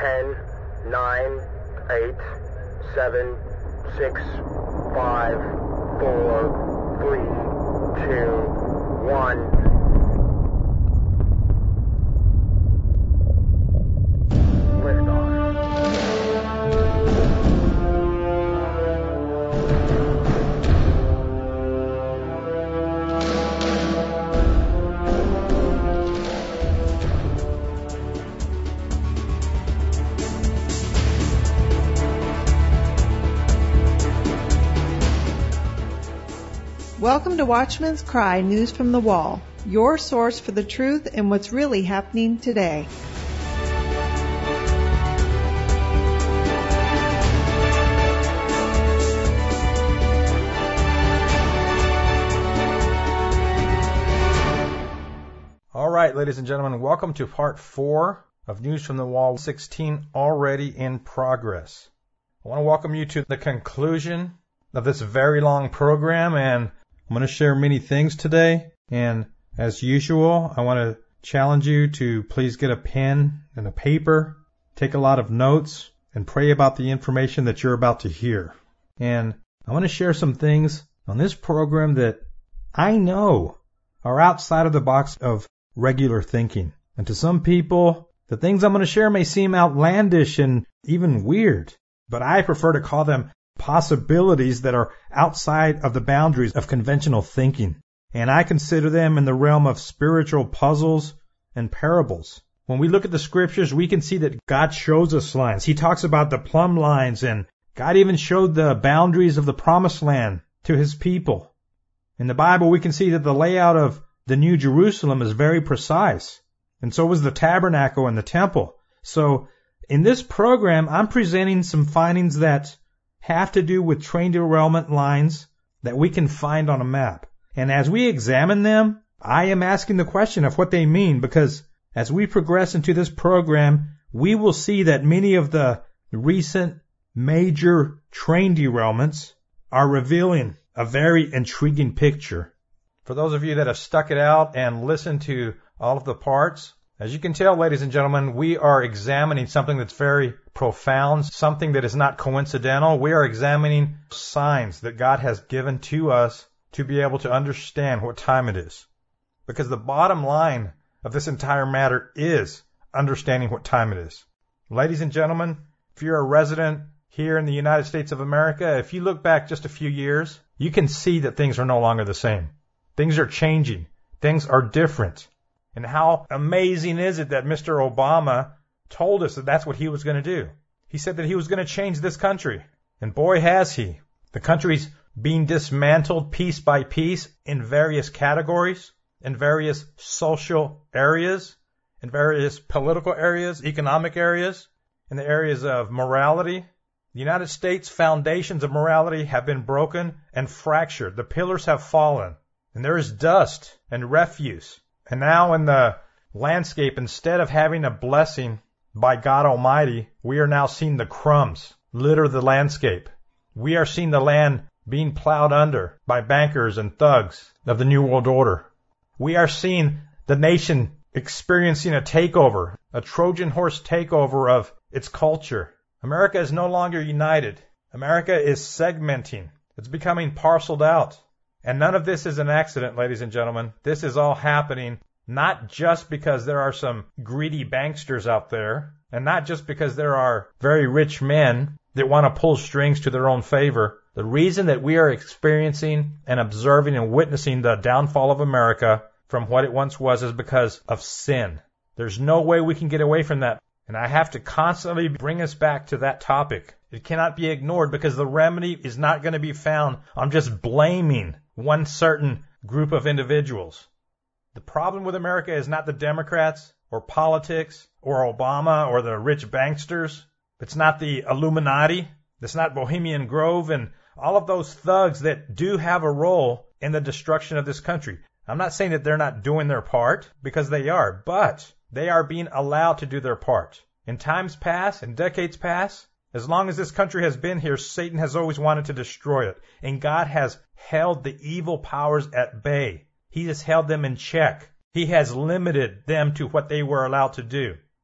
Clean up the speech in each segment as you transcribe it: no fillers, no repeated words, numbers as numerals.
10, 9, 8, 7, 6, 5, 4, 3, 2, 1. Welcome to Watchman's Cry News from the Wall, your source for the truth and what's really happening today. All right, ladies and gentlemen, welcome to part 4 of News from the Wall 16, already in progress. I want to welcome you to the conclusion of this very long program, and I'm going to share many things today, and as usual, I want to challenge you to please get a pen and a paper, take a lot of notes, and pray about the information that you're about to hear. And I want to share some things on this program that I know are outside of the box of regular thinking. And to some people, the things I'm going to share may seem outlandish and even weird, but I prefer to call them possibilities that are outside of the boundaries of conventional thinking. And I consider them in the realm of spiritual puzzles and parables. When we look at the scriptures, we can see that God shows us lines. He talks about the plumb lines, and God even showed the boundaries of the promised land to his people. In the Bible, we can see that the layout of the New Jerusalem is very precise, and so was the tabernacle and the temple. So in this program, I'm presenting some findings that have to do with train derailment lines that we can find on a map. And as we examine them, I am asking the question of what they mean, because as we progress into this program, we will see that many of the recent major train derailments are revealing a very intriguing picture. For those of you that have stuck it out and listened to all of the parts, as you can tell, ladies and gentlemen, we are examining something that's very profound, something that is not coincidental. We are examining signs that God has given to us to be able to understand what time it is. Because the bottom line of this entire matter is understanding what time it is. Ladies and gentlemen, if you're a resident here in the United States of America, if you look back just a few years, you can see that things are no longer the same. Things are changing. Things are different. And how amazing is it that Mr. Obama told us that that's what he was going to do. He said that he was going to change this country. And boy, has he. The country's being dismantled piece by piece in various categories, in various social areas, in various political areas, economic areas, in the areas of morality. The United States foundations of morality have been broken and fractured. The pillars have fallen. And there is dust and refuse. And now in the landscape, instead of having a blessing by God Almighty, we are now seeing the crumbs litter the landscape. We are seeing the land being plowed under by bankers and thugs of the New World Order. We are seeing the nation experiencing a takeover, a Trojan horse takeover of its culture. America is no longer united. America is segmenting. It's becoming parceled out. And none of this is an accident, ladies and gentlemen. This is all happening not just because there are some greedy banksters out there, and not just because there are very rich men that want to pull strings to their own favor. The reason that we are experiencing and observing and witnessing the downfall of America from what it once was is because of sin. There's no way we can get away from that. And I have to constantly bring us back to that topic. It cannot be ignored because the remedy is not going to be found on just blaming one certain group of individuals. The problem with America is not the Democrats or politics or Obama or the rich banksters. It's not the Illuminati. It's not Bohemian Grove and all of those thugs that do have a role in the destruction of this country. I'm not saying that they're not doing their part, because they are, but they are being allowed to do their part. In times past, in decades past, as long as this country has been here, Satan has always wanted to destroy it. And God has held the evil powers at bay. He has held them in check. He has limited them to what they were allowed to do.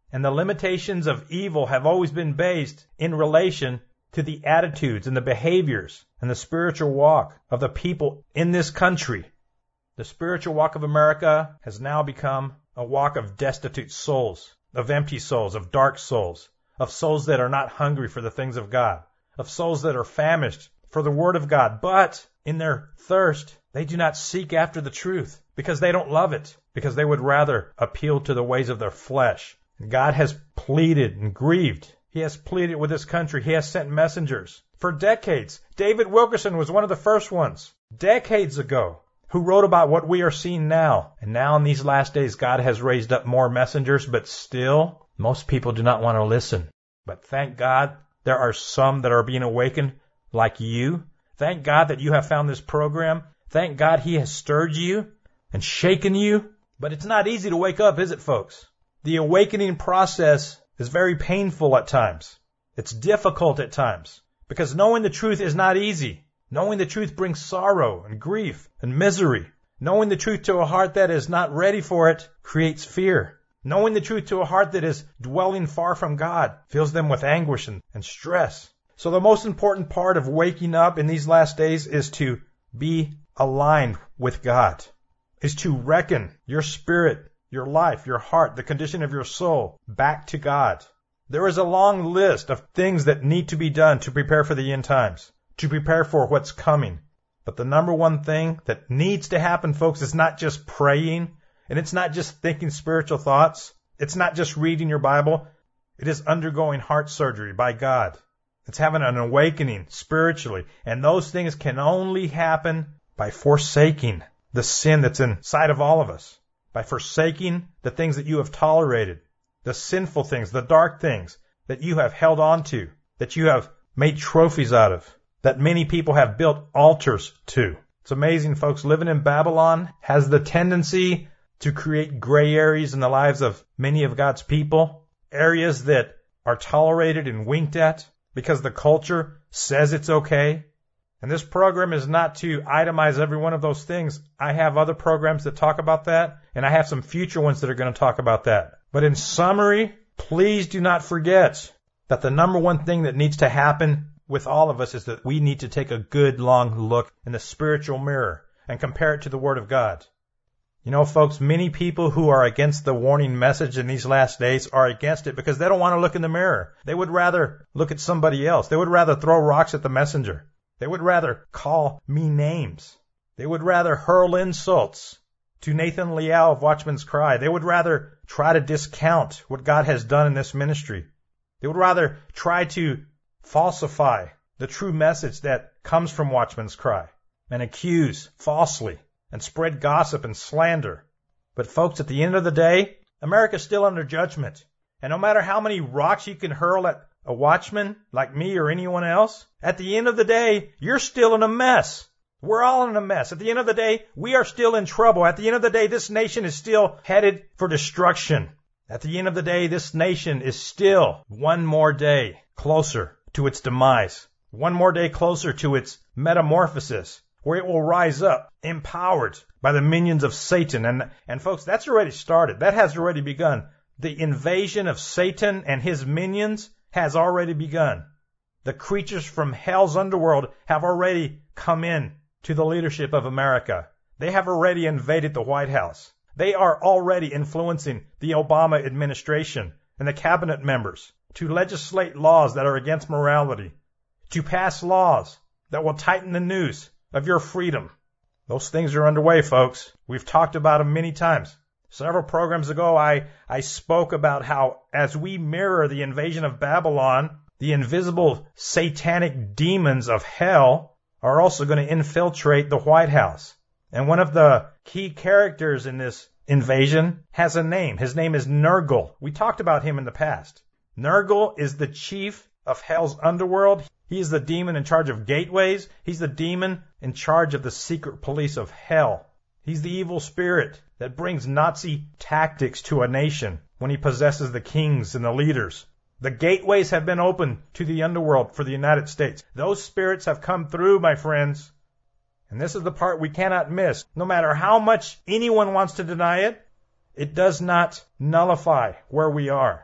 And the limitations of evil have always been based in relation to the attitudes and the behaviors and the spiritual walk of the people in this country. The spiritual walk of America has now become a walk of destitute souls, of empty souls, of dark souls, of souls that are not hungry for the things of God, of souls that are famished for the Word of God, but in their thirst, they do not seek after the truth because they don't love it, because they would rather appeal to the ways of their flesh. God has pleaded and grieved. He has pleaded with this country. He has sent messengers for decades. David Wilkerson was one of the first ones, decades ago, who wrote about what we are seeing now. And now in these last days, God has raised up more messengers, but still, most people do not want to listen. But thank God, there are some that are being awakened like you. Thank God that you have found this program. Thank God He has stirred you and shaken you. But it's not easy to wake up, is it, folks? The awakening process is very painful at times. It's difficult at times because knowing the truth is not easy. Knowing the truth brings sorrow and grief and misery. Knowing the truth to a heart that is not ready for it creates fear. Knowing the truth to a heart that is dwelling far from God fills them with anguish and stress. So the most important part of waking up in these last days is to be aligned with God, is to reckon your spirit, your life, your heart, the condition of your soul back to God. There is a long list of things that need to be done to prepare for the end times, to prepare for what's coming. But the number one thing that needs to happen, folks, is not just praying, and it's not just thinking spiritual thoughts. It's not just reading your Bible. It is undergoing heart surgery by God. It's having an awakening spiritually. And those things can only happen by forsaking the sin that's inside of all of us. By forsaking the things that you have tolerated, the sinful things, the dark things that you have held on to, that you have made trophies out of, that many people have built altars to. It's amazing, folks. Living in Babylon has the tendency to create gray areas in the lives of many of God's people, areas that are tolerated and winked at because the culture says it's okay. And this program is not to itemize every one of those things. I have other programs that talk about that, and I have some future ones that are going to talk about that. But in summary, please do not forget that the number one thing that needs to happen with all of us is that we need to take a good long look in the spiritual mirror and compare it to the Word of God. You know, folks, many people who are against the warning message in these last days are against it because they don't want to look in the mirror. They would rather look at somebody else. They would rather throw rocks at the messenger. They would rather call me names. They would rather hurl insults to Nathan Liao of Watchman's Cry. They would rather try to discount what God has done in this ministry. They would rather try to falsify the true message that comes from Watchman's Cry and accuse falsely and spread gossip and slander. But folks, at the end of the day, America's still under judgment. And no matter how many rocks you can hurl at a watchman like me or anyone else, at the end of the day, you're still in a mess. We're all in a mess. At the end of the day, we are still in trouble. At the end of the day, this nation is still headed for destruction. At the end of the day, this nation is still one more day closer to its demise, one more day closer to its metamorphosis, where it will rise up empowered by the minions of Satan. And folks, that's already started. That has already begun. The invasion of Satan and his minions has already begun. The creatures from hell's underworld have already come in to the leadership of America. They have already invaded the White House. They are already influencing the Obama administration and the cabinet members to legislate laws that are against morality, to pass laws that will tighten the noose of your freedom. Those things are underway, folks. We've talked about them many times. Several programs ago, I spoke about how as we mirror the invasion of Babylon, the invisible satanic demons of hell are also going to infiltrate the White House. And one of the key characters in this invasion has a name. His name is Nergal. We talked about him in the past. Nergal is the chief of hell's underworld. He is the demon in charge of gateways. He's the demon in charge of the secret police of hell. He's the evil spirit that brings Nazi tactics to a nation when he possesses the kings and the leaders. The gateways have been opened to the underworld for the United States. Those spirits have come through, my friends. And this is the part we cannot miss. No matter how much anyone wants to deny it, it does not nullify where we are.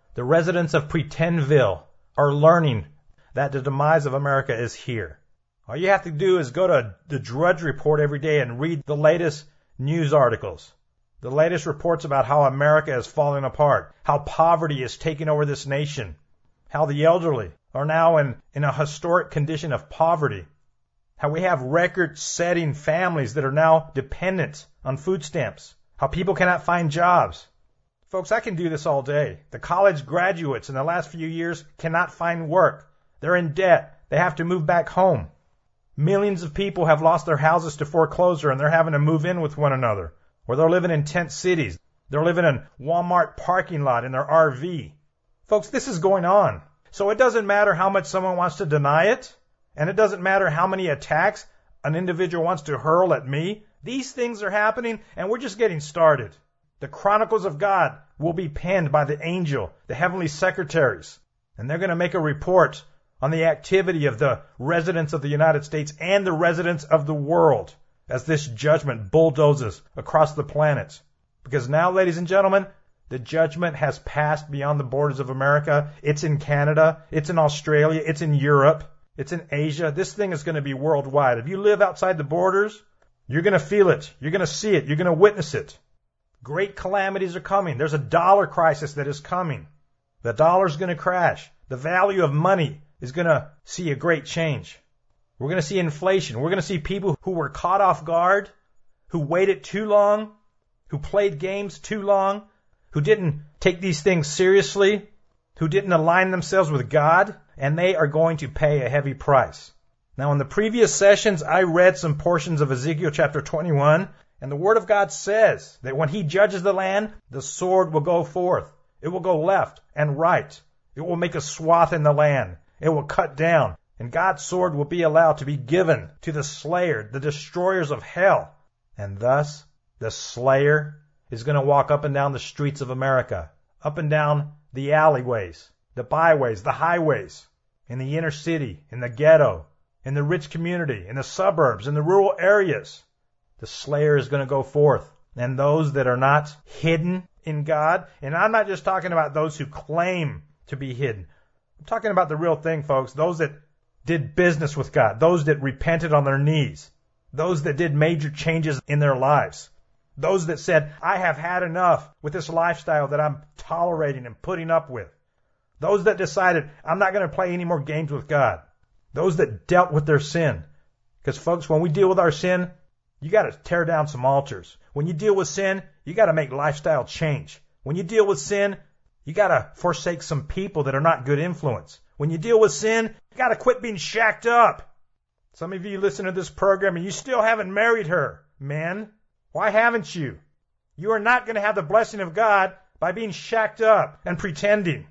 The residents of Pretendville are learning that the demise of America is here. All you have to do is go to the Drudge Report every day and read the latest news articles, the latest reports about how America is falling apart, how poverty is taking over this nation, how the elderly are now in a historic condition of poverty, how we have record-setting families that are now dependent on food stamps, how people cannot find jobs. Folks, I can do this all day. The college graduates in the last few years cannot find work. They're in debt. They have to move back home. Millions of people have lost their houses to foreclosure and they're having to move in with one another. Or they're living in tent cities. They're living in Walmart parking lot in their RV. Folks, this is going on. So it doesn't matter how much someone wants to deny it. And it doesn't matter how many attacks an individual wants to hurl at me. These things are happening and we're just getting started. The Chronicles of God will be penned by the angel, the heavenly secretaries. And they're going to make a report on the activity of the residents of the United States and the residents of the world as this judgment bulldozes across the planet. Because now, ladies and gentlemen, the judgment has passed beyond the borders of America. It's in Canada. It's in Australia. It's in Europe. It's in Asia. This thing is going to be worldwide. If you live outside the borders, you're going to feel it. You're going to see it. You're going to witness it. Great calamities are coming. There's a dollar crisis that is coming. The dollar's going to crash. The value of money is going to see a great change. We're going to see inflation. We're going to see people who were caught off guard, who waited too long, who played games too long, who didn't take these things seriously, who didn't align themselves with God, and they are going to pay a heavy price. Now, in the previous sessions, I read some portions of Ezekiel chapter 21, and the Word of God says that when He judges the land, the sword will go forth. It will go left and right. It will make a swath in the land. It will cut down. And God's sword will be allowed to be given to the slayer, the destroyers of hell. And thus, the slayer is going to walk up and down the streets of America, up and down the alleyways, the byways, the highways, in the inner city, in the ghetto, in the rich community, in the suburbs, in the rural areas. The slayer is going to go forth. And those that are not hidden in God, and I'm not just talking about those who claim to be hidden. I'm talking about the real thing, folks. Those that did business with God. Those that repented on their knees. Those that did major changes in their lives. Those that said, I have had enough with this lifestyle that I'm tolerating and putting up with. Those that decided, I'm not going to play any more games with God. Those that dealt with their sin. Because, folks, when we deal with our sin, you got to tear down some altars. When you deal with sin, you got to make lifestyle change. When you deal with sin, you got to forsake some people that are not good influence. When you deal with sin, you got to quit being shacked up. Some of you listen to this program and you still haven't married her. Men, why haven't you? You are not going to have the blessing of God by being shacked up and pretending.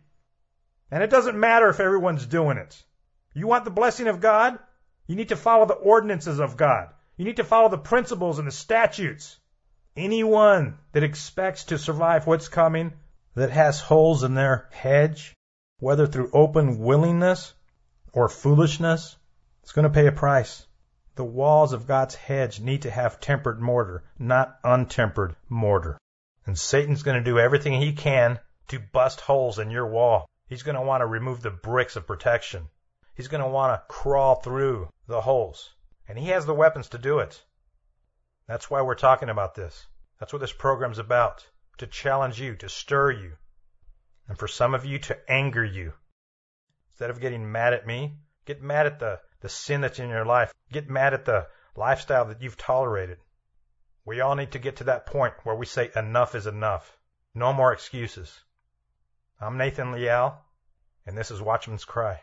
And it doesn't matter if everyone's doing it. You want the blessing of God? You need to follow the ordinances of God. You need to follow the principles and the statutes. Anyone that expects to survive what's coming, that has holes in their hedge, whether through open willingness or foolishness, is going to pay a price. The walls of God's hedge need to have tempered mortar, not untempered mortar. And Satan's going to do everything he can to bust holes in your wall. He's going to want to remove the bricks of protection. He's going to want to crawl through the holes. And he has the weapons to do it. That's why we're talking about this. That's what this program's about. To challenge you, to stir you. And for some of you, to anger you. Instead of getting mad at me, get mad at the sin that's in your life. Get mad at the lifestyle that you've tolerated. We all need to get to that point where we say enough is enough. No more excuses. I'm Nathan Leal, and this is Watchman's Cry.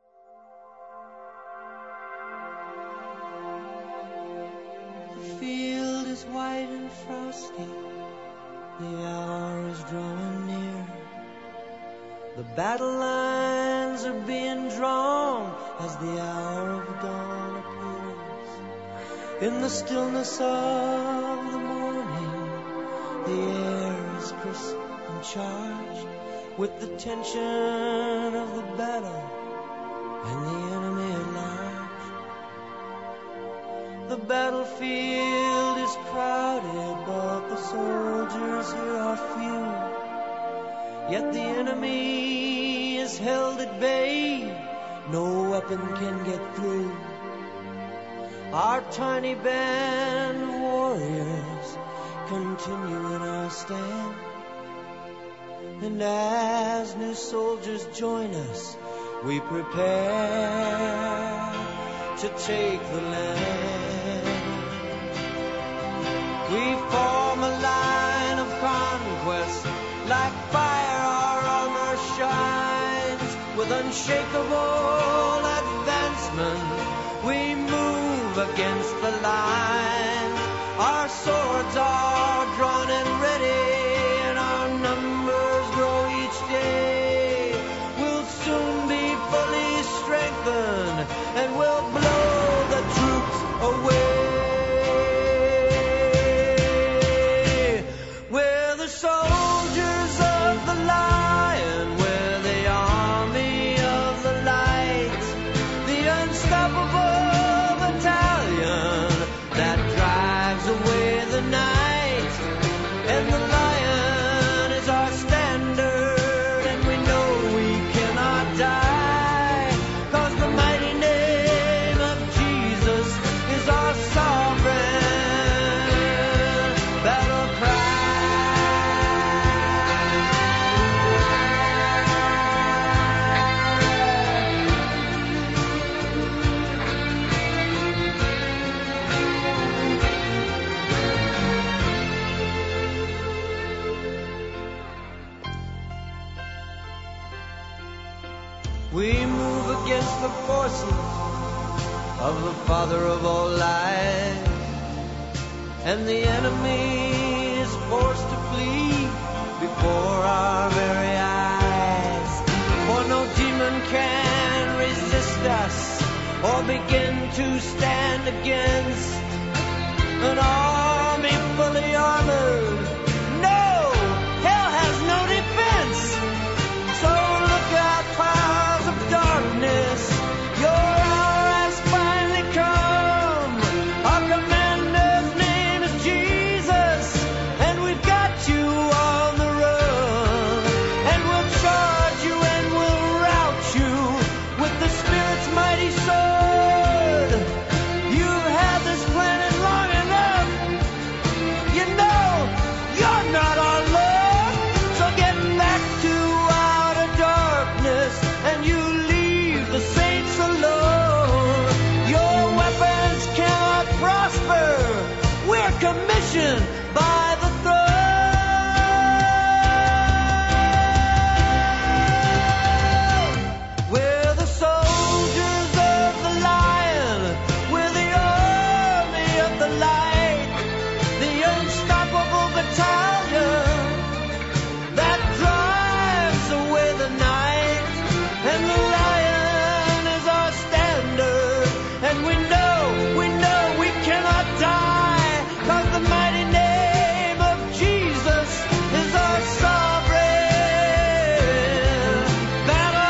The field is white and frosty. The hour is drawing near. The battle lines are being drawn as the hour of dawn appears. In the stillness of the morning, the air is crisp and charged with the tension of the battle and the enemy at large. The battlefield is crowded, but the soldiers here are few. Yet the enemy enemies held at bay, no weapon can get through. Our tiny band of warriors continue in our stand. And as new soldiers join us, we prepare to take the land. We form a line of conquest, like fire our armor shines. With unshakable advancement, we move against the line. Our swords are drawn and ready, and our numbers grow each day. We'll soon be fully strengthened, and we'll blow the troops away. We're the soldiers of the lion, we're the army of the light, the unstoppable battalion that drives away the night. And the lion is our standard, and we know we cannot die, 'cause the mighty name of Jesus is our sovereign battle cry. We move against the forces of the Father of all lies, and the enemy is forced to flee before our very eyes. For no demon can resist us or begin to stand against an army fully armored. No, hell has no defense. So look out, powers of darkness, your hour has finally come. Our commander's name is Jesus, and we've got you on the run. And we'll charge you and we'll rout you with the Spirit's mighty sword. You've had this planet long enough. You know you're not our Lord. So get back to outer darkness, and you leave the saints alone. Your weapons cannot prosper. We're commissioned by the throne. We're the soldiers of the lion, we're the army of the light, the unstoppable battalion that drives away the night. And the lion is our standard, and we know we cannot die, 'cause the mighty name of Jesus is our sovereign battle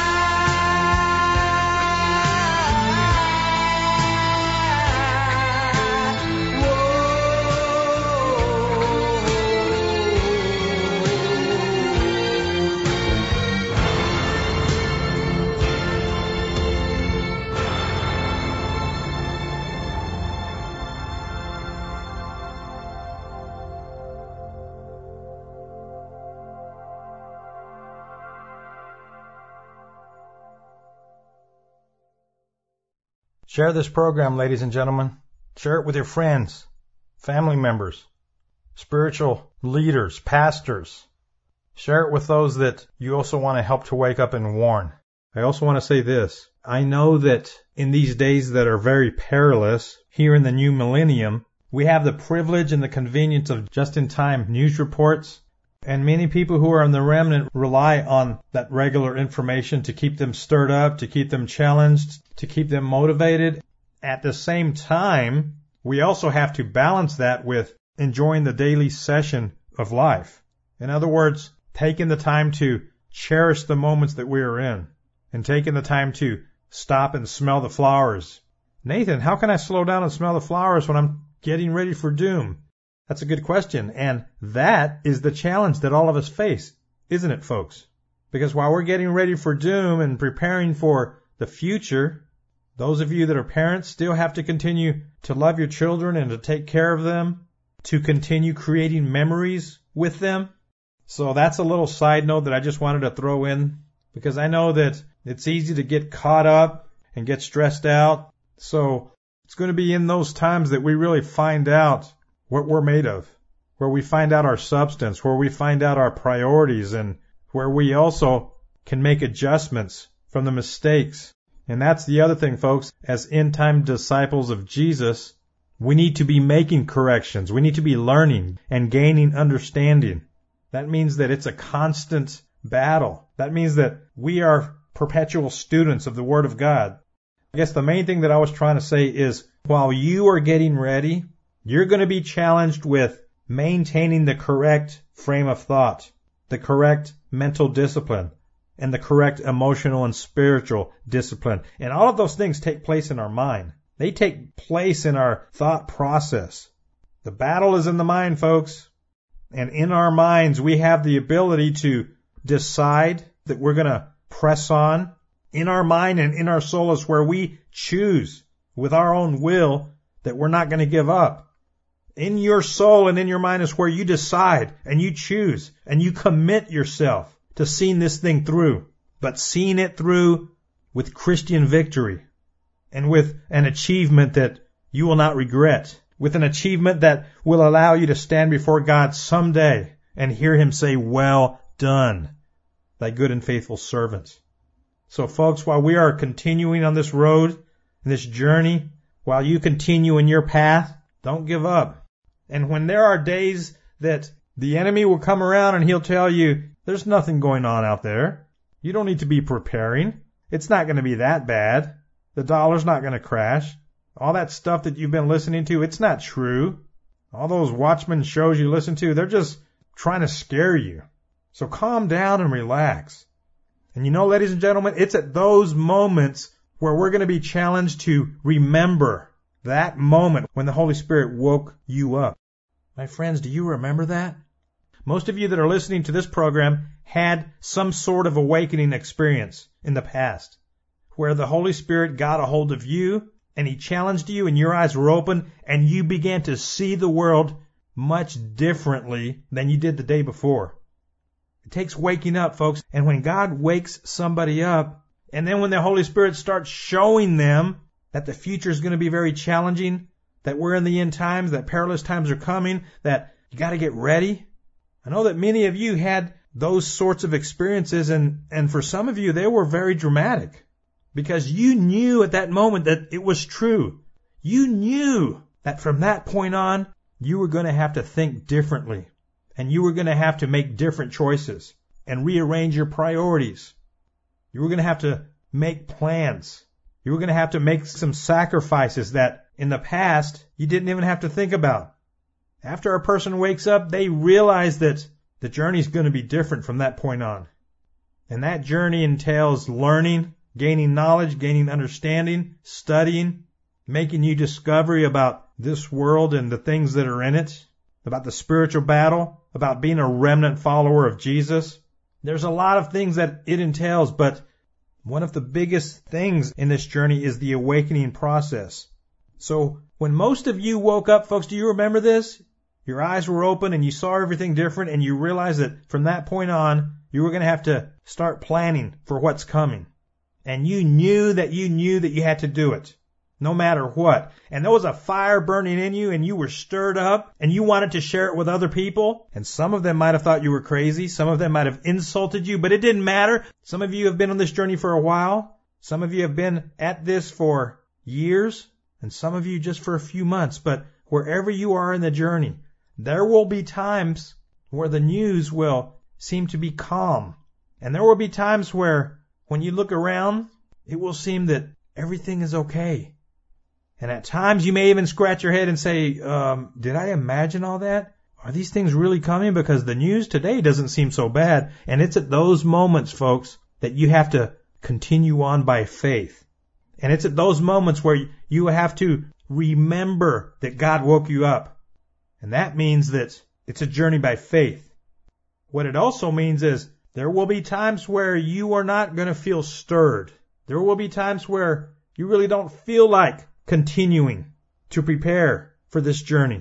cry. Share this program, ladies and gentlemen. Share it with your friends, family members, spiritual leaders, pastors. Share it with those that you also want to help to wake up and warn. I also want to say this. I know that in these days that are very perilous, here in the new millennium, we have the privilege and the convenience of just-in-time news reports. And many people who are in the remnant rely on that regular information to keep them stirred up, to keep them challenged, to keep them motivated. At the same time, we also have to balance that with enjoying the daily session of life. In other words, taking the time to cherish the moments that we are in, and taking the time to stop and smell the flowers. Nathan, how can I slow down and smell the flowers when I'm getting ready for doom? That's a good question, and that is the challenge that all of us face, isn't it, folks? Because while we're getting ready for doom and preparing for the future, those of you that are parents still have to continue to love your children and to take care of them, to continue creating memories with them. So that's a little side note that I just wanted to throw in, because I know that it's easy to get caught up and get stressed out. So it's going to be in those times that we really find out what we're made of, where we find out our substance, where we find out our priorities, and where we also can make adjustments from the mistakes. And that's the other thing, folks. As end-time disciples of Jesus, we need to be making corrections. We need to be learning and gaining understanding. That means that it's a constant battle. That means that we are perpetual students of the Word of God. I guess the main thing that I was trying to say is, while you are getting ready, you're going to be challenged with maintaining the correct frame of thought, the correct mental discipline, and the correct emotional and spiritual discipline. And all of those things take place in our mind. They take place in our thought process. The battle is in the mind, folks. And in our minds, we have the ability to decide that we're going to press on. In our mind and in our soul is where we choose with our own will that we're not going to give up. In your soul and in your mind is where you decide and you choose and you commit yourself to seeing this thing through, but seeing it through with Christian victory and with an achievement that you will not regret, with an achievement that will allow you to stand before God someday and hear Him say, "Well done, thy good and faithful servant." So folks, while we are continuing on this road, in this journey, while you continue in your path, don't give up. And when there are days that the enemy will come around and he'll tell you, there's nothing going on out there. You don't need to be preparing. It's not going to be that bad. The dollar's not going to crash. All that stuff that you've been listening to, it's not true. All those Watchmen shows you listen to, they're just trying to scare you. So calm down and relax. And you know, ladies and gentlemen, it's at those moments where we're going to be challenged to remember that moment when the Holy Spirit woke you up. My friends, do you remember that? Most of you that are listening to this program had some sort of awakening experience in the past, where the Holy Spirit got a hold of you and He challenged you and your eyes were open and you began to see the world much differently than you did the day before. It takes waking up, folks. And when God wakes somebody up, and then when the Holy Spirit starts showing them that the future is going to be very challenging, that we're in the end times, that perilous times are coming, that you got to get ready. I know that many of you had those sorts of experiences, and for some of you, they were very dramatic, because you knew at that moment that it was true. You knew that from that point on, you were going to have to think differently. And you were going to have to make different choices and rearrange your priorities. You were going to have to make plans. You were going to have to make some sacrifices that in the past you didn't even have to think about. After a person wakes up, they realize that the journey is going to be different from that point on. And that journey entails learning, gaining knowledge, gaining understanding, studying, making new discovery about this world and the things that are in it, about the spiritual battle, about being a remnant follower of Jesus. There's a lot of things that it entails, but one of the biggest things in this journey is the awakening process. So when most of you woke up, folks, do you remember this? Your eyes were open and you saw everything different and you realized that from that point on, you were going to have to start planning for what's coming. And you knew that you had to do it, no matter what. And there was a fire burning in you and you were stirred up and you wanted to share it with other people. And some of them might have thought you were crazy. Some of them might have insulted you, but it didn't matter. Some of you have been on this journey for a while. Some of you have been at this for years and some of you just for a few months. But wherever you are in the journey, there will be times where the news will seem to be calm. And there will be times where when you look around, it will seem that everything is okay. And at times you may even scratch your head and say, did I imagine all that? Are these things really coming? Because the news today doesn't seem so bad. And it's at those moments, folks, that you have to continue on by faith. And it's at those moments where you have to remember that God woke you up. And that means that it's a journey by faith. What it also means is There will be times where you are not going to feel stirred. There will be times where you really don't feel like continuing to prepare for this journey.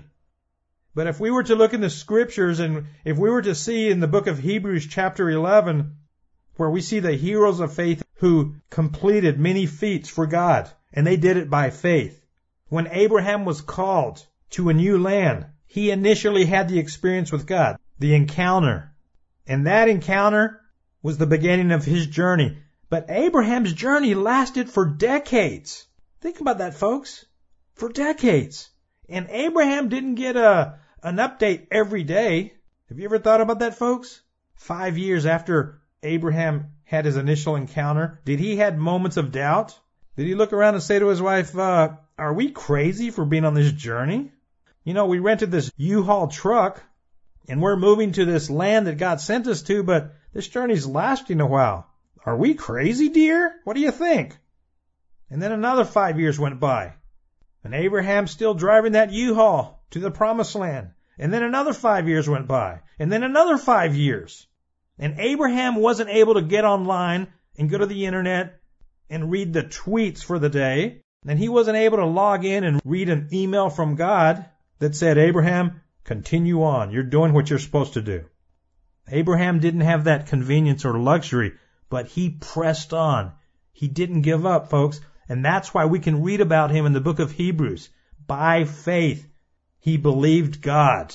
But if we were to look in the scriptures, and if we were to see in the book of Hebrews chapter 11, where we see the heroes of faith who completed many feats for God, and they did it by faith. When Abraham was called to a new land, he initially had the experience with God, the encounter. And that encounter was the beginning of his journey. But Abraham's journey lasted for decades. Think about that, folks. For decades. And Abraham didn't get an update every day. Have you ever thought about that, folks? 5 years after Abraham had his initial encounter, did he have moments of doubt? Did he look around and say to his wife, are we crazy for being on this journey? You know, we rented this U-Haul truck, and we're moving to this land that God sent us to, but this journey's lasting a while. Are we crazy, dear? What do you think? And then another 5 years went by, and Abraham's still driving that U-Haul to the promised land. And then another 5 years went by, and then another 5 years. And Abraham wasn't able to get online and go to the internet and read the tweets for the day. And he wasn't able to log in and read an email from God that said, Abraham, continue on. You're doing what you're supposed to do. Abraham didn't have that convenience or luxury, but he pressed on. He didn't give up, folks. And that's why we can read about him in the book of Hebrews. By faith, he believed God.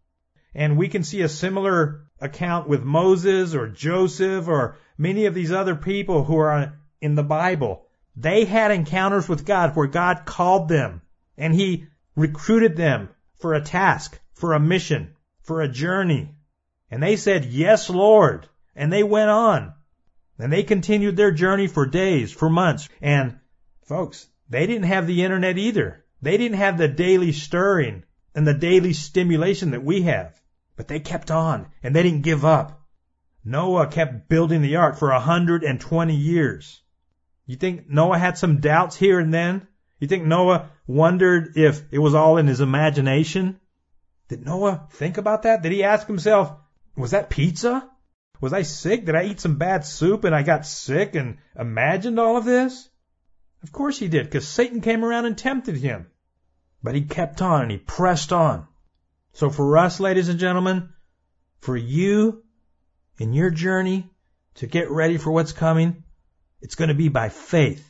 And we can see a similar account with Moses or Joseph or many of these other people who are in the Bible. They had encounters with God where God called them and he recruited them for a task, for a mission, for a journey. And they said, yes, Lord. And they went on. And they continued their journey for days, for months. And folks, they didn't have the internet either. They didn't have the daily stirring and the daily stimulation that we have. But they kept on, and they didn't give up. Noah kept building the ark for 120 years. You think Noah had some doubts here and then? You think Noah wondered if it was all in his imagination? Did Noah think about that? Did he ask himself, was that pizza? Was I sick? Did I eat some bad soup and I got sick and imagined all of this? Of course he did, because Satan came around and tempted him. But he kept on and he pressed on. So for us, ladies and gentlemen, for you in your journey to get ready for what's coming, it's going to be by faith.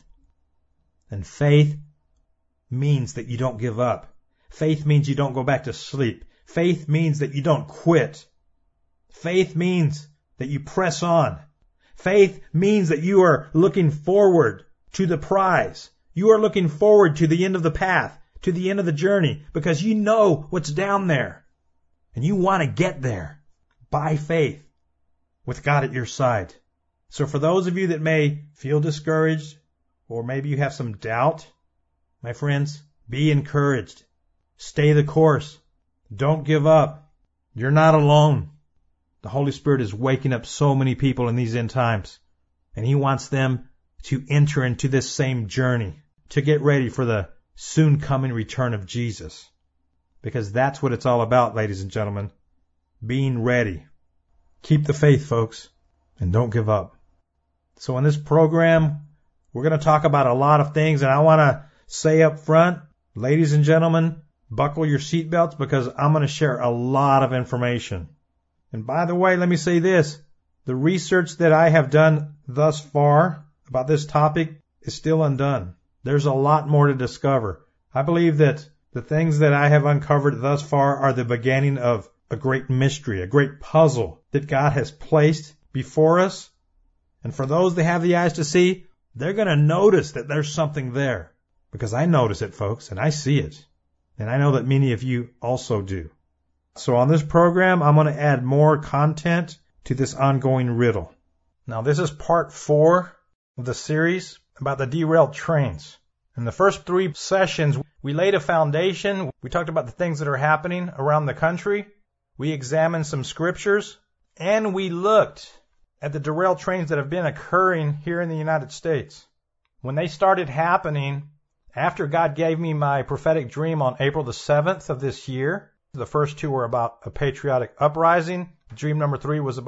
And faith means that you don't give up. Faith means you don't go back to sleep. Faith means that you don't quit. Faith means that you press on. Faith means that you are looking forward to the prize. You are looking forward to the end of the path, to the end of the journey, because you know what's down there. And you want to get there by faith with God at your side. So for those of you that may feel discouraged, or maybe you have some doubt, my friends, be encouraged. Stay the course. Don't give up. You're not alone. The Holy Spirit is waking up so many people in these end times, and He wants them to enter into this same journey, to get ready for the soon coming return of Jesus. Because that's what it's all about, ladies and gentlemen. Being ready. Keep the faith, folks, and don't give up. So in this program, we're going to talk about a lot of things, and I want to say up front, ladies and gentlemen, buckle your seatbelts because I'm going to share a lot of information. And by the way, let me say this. The research that I have done thus far about this topic is still undone. There's a lot more to discover. I believe that the things that I have uncovered thus far are the beginning of a great mystery, a great puzzle that God has placed before us. And for those that have the eyes to see, they're going to notice that there's something there. Because I notice it, folks, and I see it. And I know that many of you also do. So on this program, I'm going to add more content to this ongoing riddle. Now, this is part 4 of the series about the derailed trains. In the first 3 sessions, we laid a foundation. We talked about the things that are happening around the country. We examined some scriptures. And we looked at the derailed trains that have been occurring here in the United States. When they started happening, after God gave me my prophetic dream on April the 7th of this year, the first 2 were about a patriotic uprising. Dream number 3 was about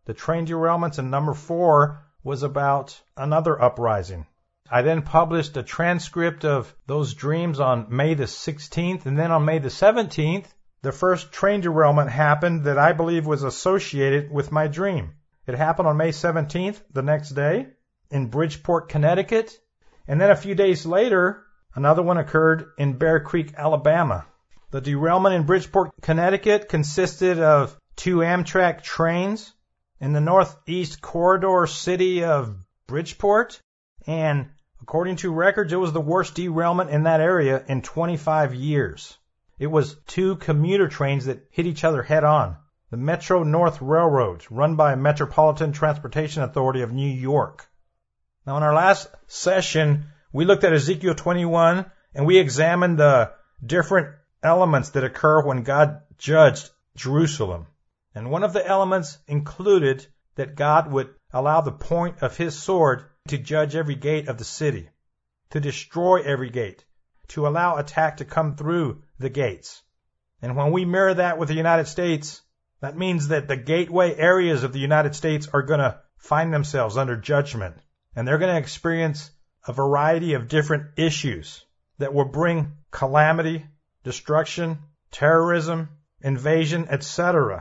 the train derailments, and number 4 was about another uprising. I then published a transcript of those dreams on May the 16th, and then on May the 17th, the first train derailment happened that I believe was associated with my dream. It happened on May 17th, the next day, in Bridgeport, Connecticut, and then a few days later, another one occurred in Bear Creek, Alabama. The derailment in Bridgeport, Connecticut consisted of 2 Amtrak trains in the northeast corridor city of Bridgeport, and according to records, it was the worst derailment in that area in 25 years. It was 2 commuter trains that hit each other head on. The Metro North Railroad, run by Metropolitan Transportation Authority of New York. Now, in our last session, we looked at Ezekiel 21, and we examined the different elements that occur when God judged Jerusalem. And one of the elements included that God would allow the point of his sword to judge every gate of the city, to destroy every gate, to allow attack to come through the gates. And when we mirror that with the United States, that means that the gateway areas of the United States are going to find themselves under judgment. And they're going to experience a variety of different issues that will bring calamity, destruction, terrorism, invasion, etc.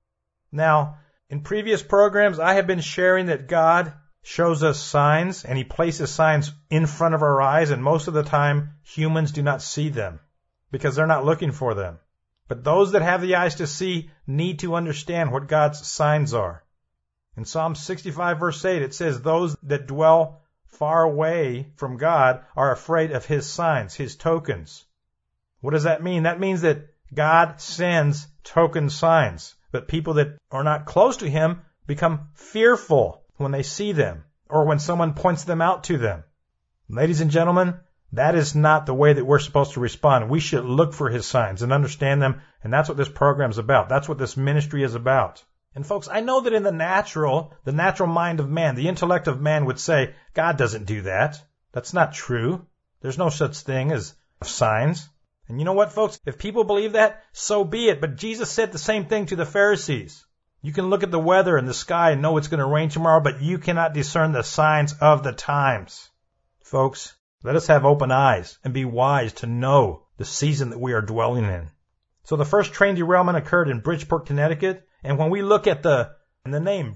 Now, in previous programs, I have been sharing that God shows us signs, and he places signs in front of our eyes, and most of the time, humans do not see them because they're not looking for them. But those that have the eyes to see need to understand what God's signs are. In Psalm 65, verse 8, it says, those that dwell far away from God are afraid of his signs, his tokens. What does that mean? That means that God sends token signs, but people that are not close to him become fearful when they see them or when someone points them out to them. Ladies and gentlemen, that is not the way that we're supposed to respond. We should look for his signs and understand them, and that's what this program is about. That's what this ministry is about. And folks, I know that in the natural mind of man, the intellect of man would say, God doesn't do that. That's not true. There's no such thing as signs. And you know what, folks? If people believe that, so be it. But Jesus said the same thing to the Pharisees. You can look at the weather and the sky and know it's going to rain tomorrow, but you cannot discern the signs of the times. Folks, let us have open eyes and be wise to know the season that we are dwelling in. So the first train derailment occurred in Bridgeport, Connecticut. And when we look at the name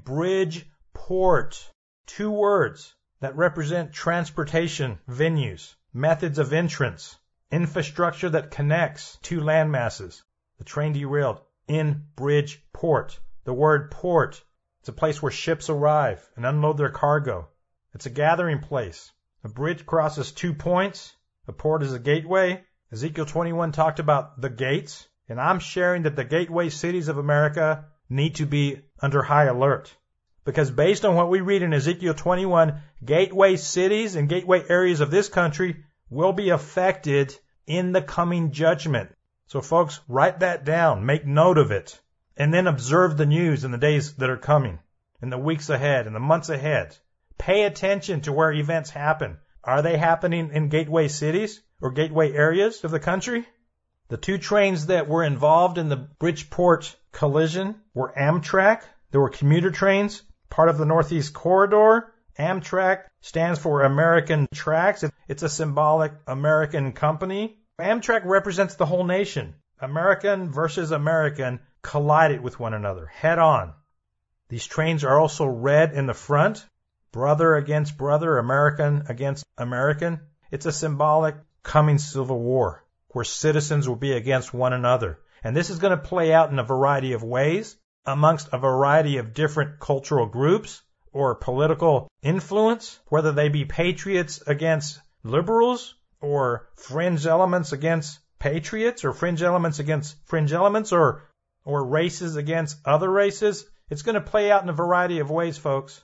Bridgeport, 2 words that represent transportation venues, methods of entrance, infrastructure that connects 2 land masses. The train derailed in Bridgeport. The word port, it's a place where ships arrive and unload their cargo. It's a gathering place. A bridge crosses 2 points. A port is a gateway. Ezekiel 21 talked about the gates. And I'm sharing that the gateway cities of America need to be under high alert. Because based on what we read in Ezekiel 21, gateway cities and gateway areas of this country will be affected in the coming judgment. So folks, write that down, make note of it, and then observe the news in the days that are coming, in the weeks ahead, in the months ahead. Pay attention to where events happen. Are they happening in gateway cities or gateway areas of the country? The 2 trains that were involved in the Bridgeport collision were Amtrak. There were commuter trains, part of the Northeast Corridor. Amtrak stands for American Tracks. It's a symbolic American company. Amtrak represents the whole nation. American versus American collided with one another head on. These trains are also red in the front. Brother against brother, American against American. It's a symbolic coming civil war where citizens will be against one another. And this is going to play out in a variety of ways amongst a variety of different cultural groups or political influence, whether they be patriots against liberals or fringe elements against patriots or fringe elements against fringe elements or races against other races. It's going to play out in a variety of ways, folks.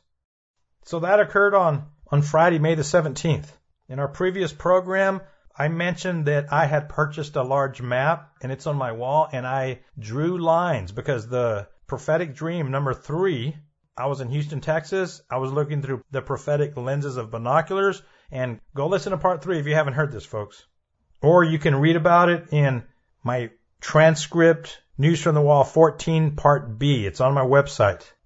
So that occurred on Friday, May the 17th. In our previous program, I mentioned that I had purchased a large map, and it's on my wall, and I drew lines because the prophetic dream number 3, I was in Houston, Texas. I was looking through the prophetic lenses of binoculars, and go listen to part 3 if you haven't heard this, folks. Or you can read about it in my transcript, News from the Wall 14, Part B. It's on my website.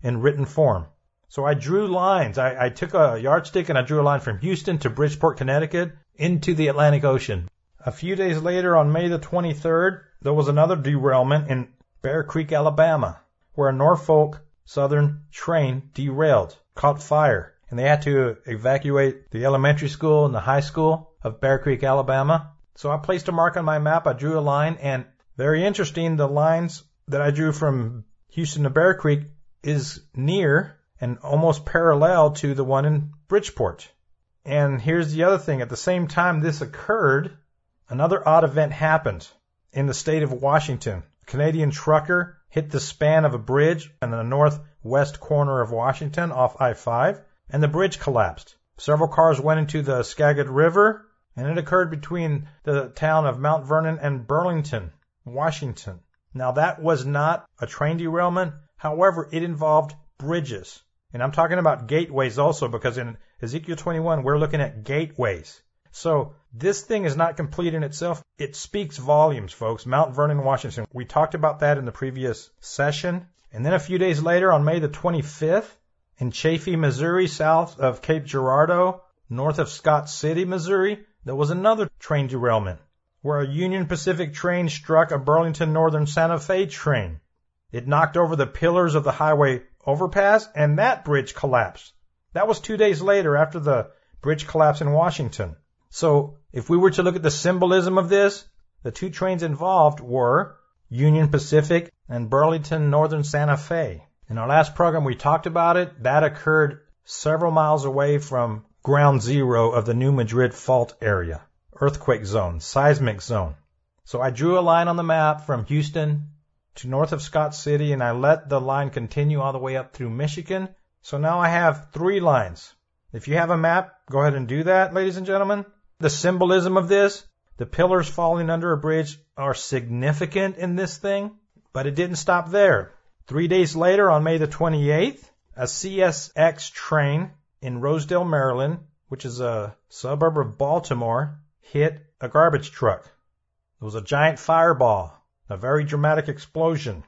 in written form. So I drew lines. I took a yardstick and I drew a line from Houston to Bridgeport, Connecticut, into the Atlantic Ocean. A few days later, on May the 23rd, there was another derailment in Bear Creek, Alabama, where a Norfolk Southern train derailed, caught fire, and they had to evacuate the elementary school and the high school of Bear Creek, Alabama. So I placed a mark on my map, I drew a line, and very interesting, the lines that I drew from Houston to Bear Creek is near and almost parallel to the one in Bridgeport. And here's the other thing. At the same time this occurred, another odd event happened in the state of Washington. A Canadian trucker hit the span of a bridge in the northwest corner of Washington off I-5, and the bridge collapsed. Several cars went into the Skagit River, and it occurred between the town of Mount Vernon and Burlington, Washington. Now that was not a train derailment. However, it involved bridges. And I'm talking about gateways also, because in Ezekiel 21, we're looking at gateways. So this thing is not complete in itself. It speaks volumes, folks. Mount Vernon, Washington. We talked about that in the previous session. And then a few days later, on May the 25th, in Chaffee, Missouri, south of Cape Girardeau, north of Scott City, Missouri, there was another train derailment where a Union Pacific train struck a Burlington Northern Santa Fe train. It knocked over the pillars of the highway overpass, and that bridge collapsed. That was 2 days later after the bridge collapse in Washington. So if we were to look at the symbolism of this, the two trains involved were Union Pacific and Burlington Northern Santa Fe. In our last program, we talked about it. That occurred several miles away from ground zero of the New Madrid fault area, earthquake zone, seismic zone. So I drew a line on the map from Houston to north of Scott City, and I let the line continue all the way up through Michigan. So now I have 3 lines. If you have a map, go ahead and do that, ladies and gentlemen. The symbolism of this, the pillars falling under a bridge, are significant in this thing, but it didn't stop there. 3 days later, on May the 28th, a CSX train in Rosedale, Maryland, which is a suburb of Baltimore, hit a garbage truck. It was a giant fireball, a very dramatic explosion.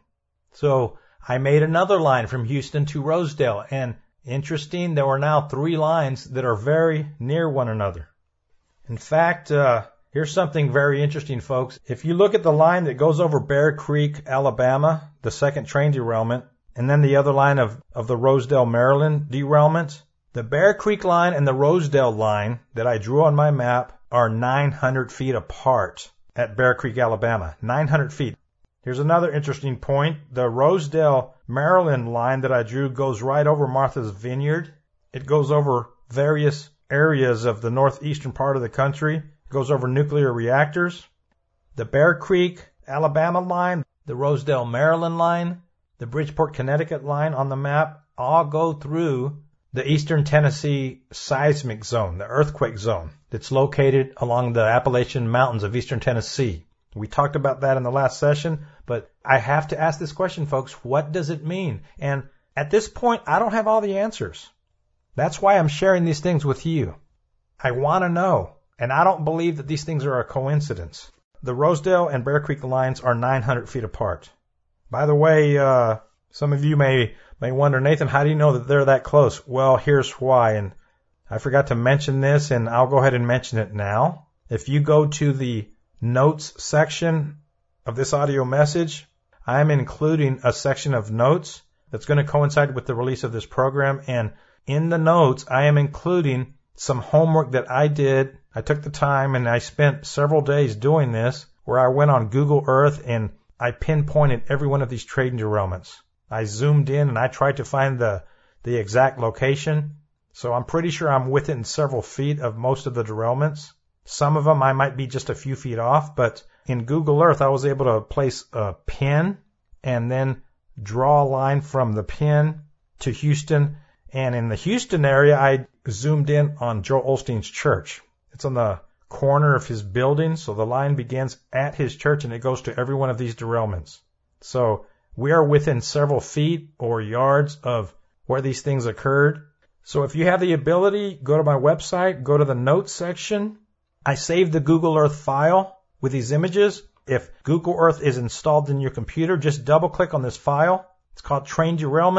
So I made another line from Houston to Rosedale, and interesting, there were now 3 lines that are very near one another. In fact, here's something very interesting, folks. If you look at the line that goes over Bear Creek, Alabama, the second train derailment, and then the other line of the Rosedale, Maryland derailment, the Bear Creek line and the Rosedale line that I drew on my map are 900 feet apart at Bear Creek, Alabama. 900 feet. Here's another interesting point. The Rosedale, Maryland line that I drew goes right over Martha's Vineyard. It goes over various areas of the northeastern part of the country. It goes over nuclear reactors. The Bear Creek, Alabama line, the Rosedale, Maryland line, the Bridgeport, Connecticut line on the map all go through the eastern Tennessee seismic zone, the earthquake zone that's located along the Appalachian Mountains of eastern Tennessee. We talked about that in the last session, but I have to ask this question, folks. What does it mean? And at this point, I don't have all the answers. That's why I'm sharing these things with you. I want to know, and I don't believe that these things are a coincidence. The Rosedale and Bear Creek lines are 900 feet apart. By the way, some of you may wonder, Nathan, how do you know that they're that close? Well, here's why, and I forgot to mention this, and I'll go ahead and mention it now. If you go to the notes section of this audio message, I'm including a section of notes that's going to coincide with the release of this program, and in the notes, I am including some homework that I did. I took the time and I spent several days doing this, where I went on Google Earth and I pinpointed every one of these train derailments. I zoomed in and I tried to find the exact location. So I'm pretty sure I'm within several feet of most of the derailments. Some of them I might be just a few feet off, but in Google Earth I was able to place a pin and then draw a line from the pin to Houston. And in the Houston area, I zoomed in on Joel Osteen's church. It's on the corner of his building, so the line begins at his church and it goes to every one of these derailments. So we are within several feet or yards of where these things occurred. So if you have the ability, go to my website, go to the notes section. I saved the Google Earth file with these images. If Google Earth is installed in your computer, just double click on this file. It's called Train Derailments.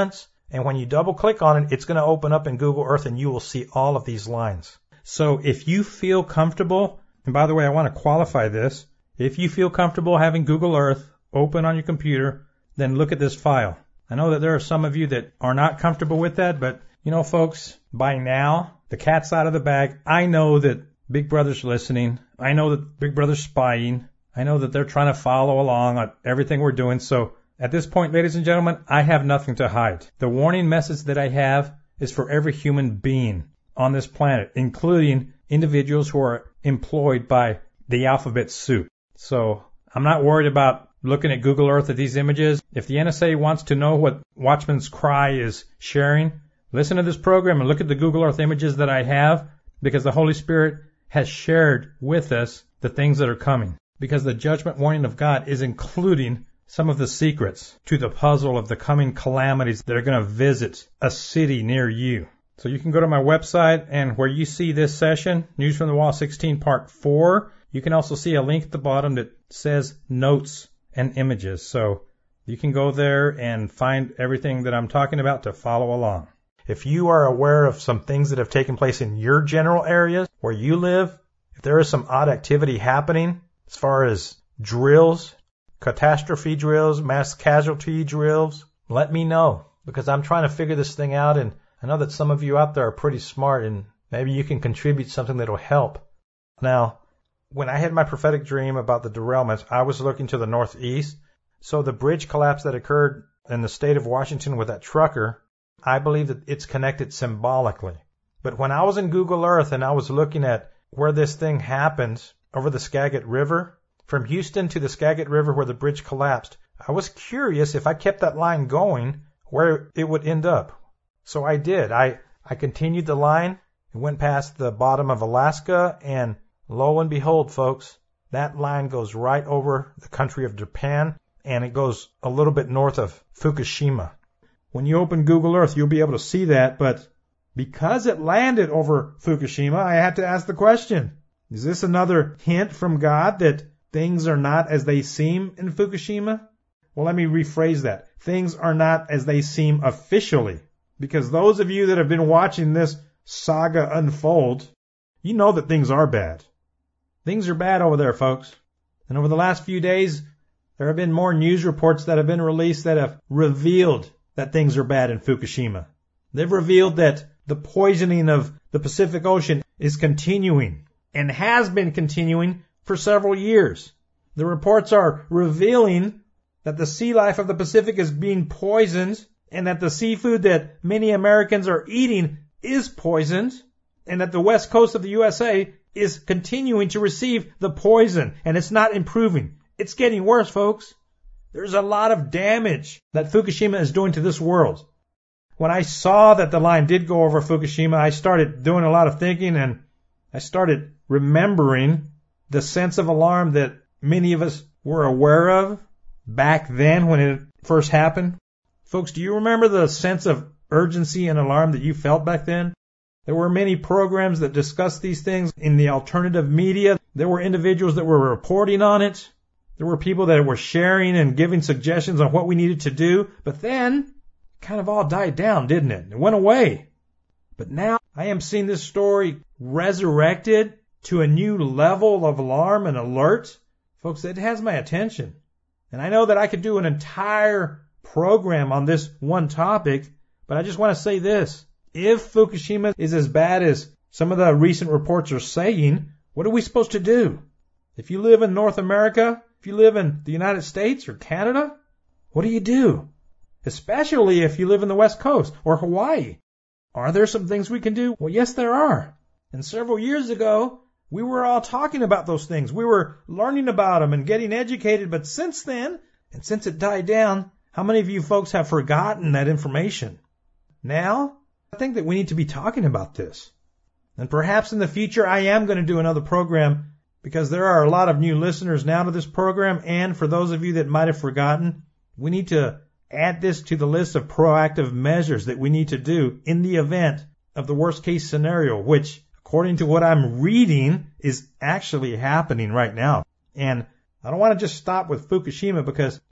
And when you double click on it, it's going to open up in Google Earth and you will see all of these lines. So if you feel comfortable, and by the way, I want to qualify this, if you feel comfortable having Google Earth open on your computer, then look at this file. I know that there are some of you that are not comfortable with that, but you know, folks, by now, the cat's out of the bag. I know that Big Brother's listening. I know that Big Brother's spying. I know that they're trying to follow along on everything we're doing. So at this point, ladies and gentlemen, I have nothing to hide. The warning message that I have is for every human being on this planet, including individuals who are employed by the alphabet soup. So I'm not worried about looking at Google Earth at these images. If the NSA wants to know what Watchman's Cry is sharing, listen to this program and look at the Google Earth images that I have, because the Holy Spirit has shared with us the things that are coming. Because the judgment warning of God is including some of the secrets to the puzzle of the coming calamities that are going to visit a city near you. So you can go to my website, and where you see this session, News from the Wall 16 Part 4, you can also see a link at the bottom that says Notes and Images. So you can go there and find everything that I'm talking about to follow along. If you are aware of some things that have taken place in your general areas where you live, if there is some odd activity happening as far as drills, catastrophe drills, mass casualty drills, let me know, because I'm trying to figure this thing out, and I know that some of you out there are pretty smart, and maybe you can contribute something that will help. Now, when I had my prophetic dream about the derailments, I was looking to the northeast. So the bridge collapse that occurred in the state of Washington with that trucker, I believe that it's connected symbolically. But when I was in Google Earth and I was looking at where this thing happened over the Skagit River, from Houston to the Skagit River where the bridge collapsed, I was curious if I kept that line going where it would end up. So I did. I continued the line. It went past the bottom of Alaska, and lo and behold, folks, that line goes right over the country of Japan, and it goes a little bit north of Fukushima. When you open Google Earth, you'll be able to see that, but because it landed over Fukushima, I had to ask the question, is this another hint from God that things are not as they seem in Fukushima? Well, let me rephrase that. Things are not as they seem officially, because those of you that have been watching this saga unfold, you know that things are bad. Things are bad over there, folks. And over the last few days, there have been more news reports that have been released that have revealed that things are bad in Fukushima. They've revealed that the poisoning of the Pacific Ocean is continuing and has been continuing for several years. The reports are revealing that the sea life of the Pacific is being poisoned, and that the seafood that many Americans are eating is poisoned, and that the west coast of the USA is continuing to receive the poison, and it's not improving. It's getting worse, folks. There's a lot of damage that Fukushima is doing to this world. When I saw that the line did go over Fukushima, I started doing a lot of thinking, and I started remembering the sense of alarm that many of us were aware of back then when it first happened. Folks, do you remember the sense of urgency and alarm that you felt back then? There were many programs that discussed these things in the alternative media. There were individuals that were reporting on it. There were people that were sharing and giving suggestions on what we needed to do. But then, it kind of all died down, didn't it? It went away. But now, I am seeing this story resurrected to a new level of alarm and alert. Folks, it has my attention. And I know that I could do an entire program on this one topic, but I just want to say this. If Fukushima is as bad as some of the recent reports are saying, what are we supposed to do? If you live in North America, if you live in the United States or Canada, what do you do? Especially if you live in the West Coast or Hawaii. Are there some things we can do? Well, yes, there are. And several years ago, we were all talking about those things. We were learning about them and getting educated. But since then, and since it died down, how many of you folks have forgotten that information? Now, I think that we need to be talking about this. And perhaps in the future, I am going to do another program, because there are a lot of new listeners now to this program. And for those of you that might have forgotten, we need to add this to the list of proactive measures that we need to do in the event of the worst case scenario, which, according to what I'm reading, is actually happening right now. And I don't want to just stop with Fukushima, because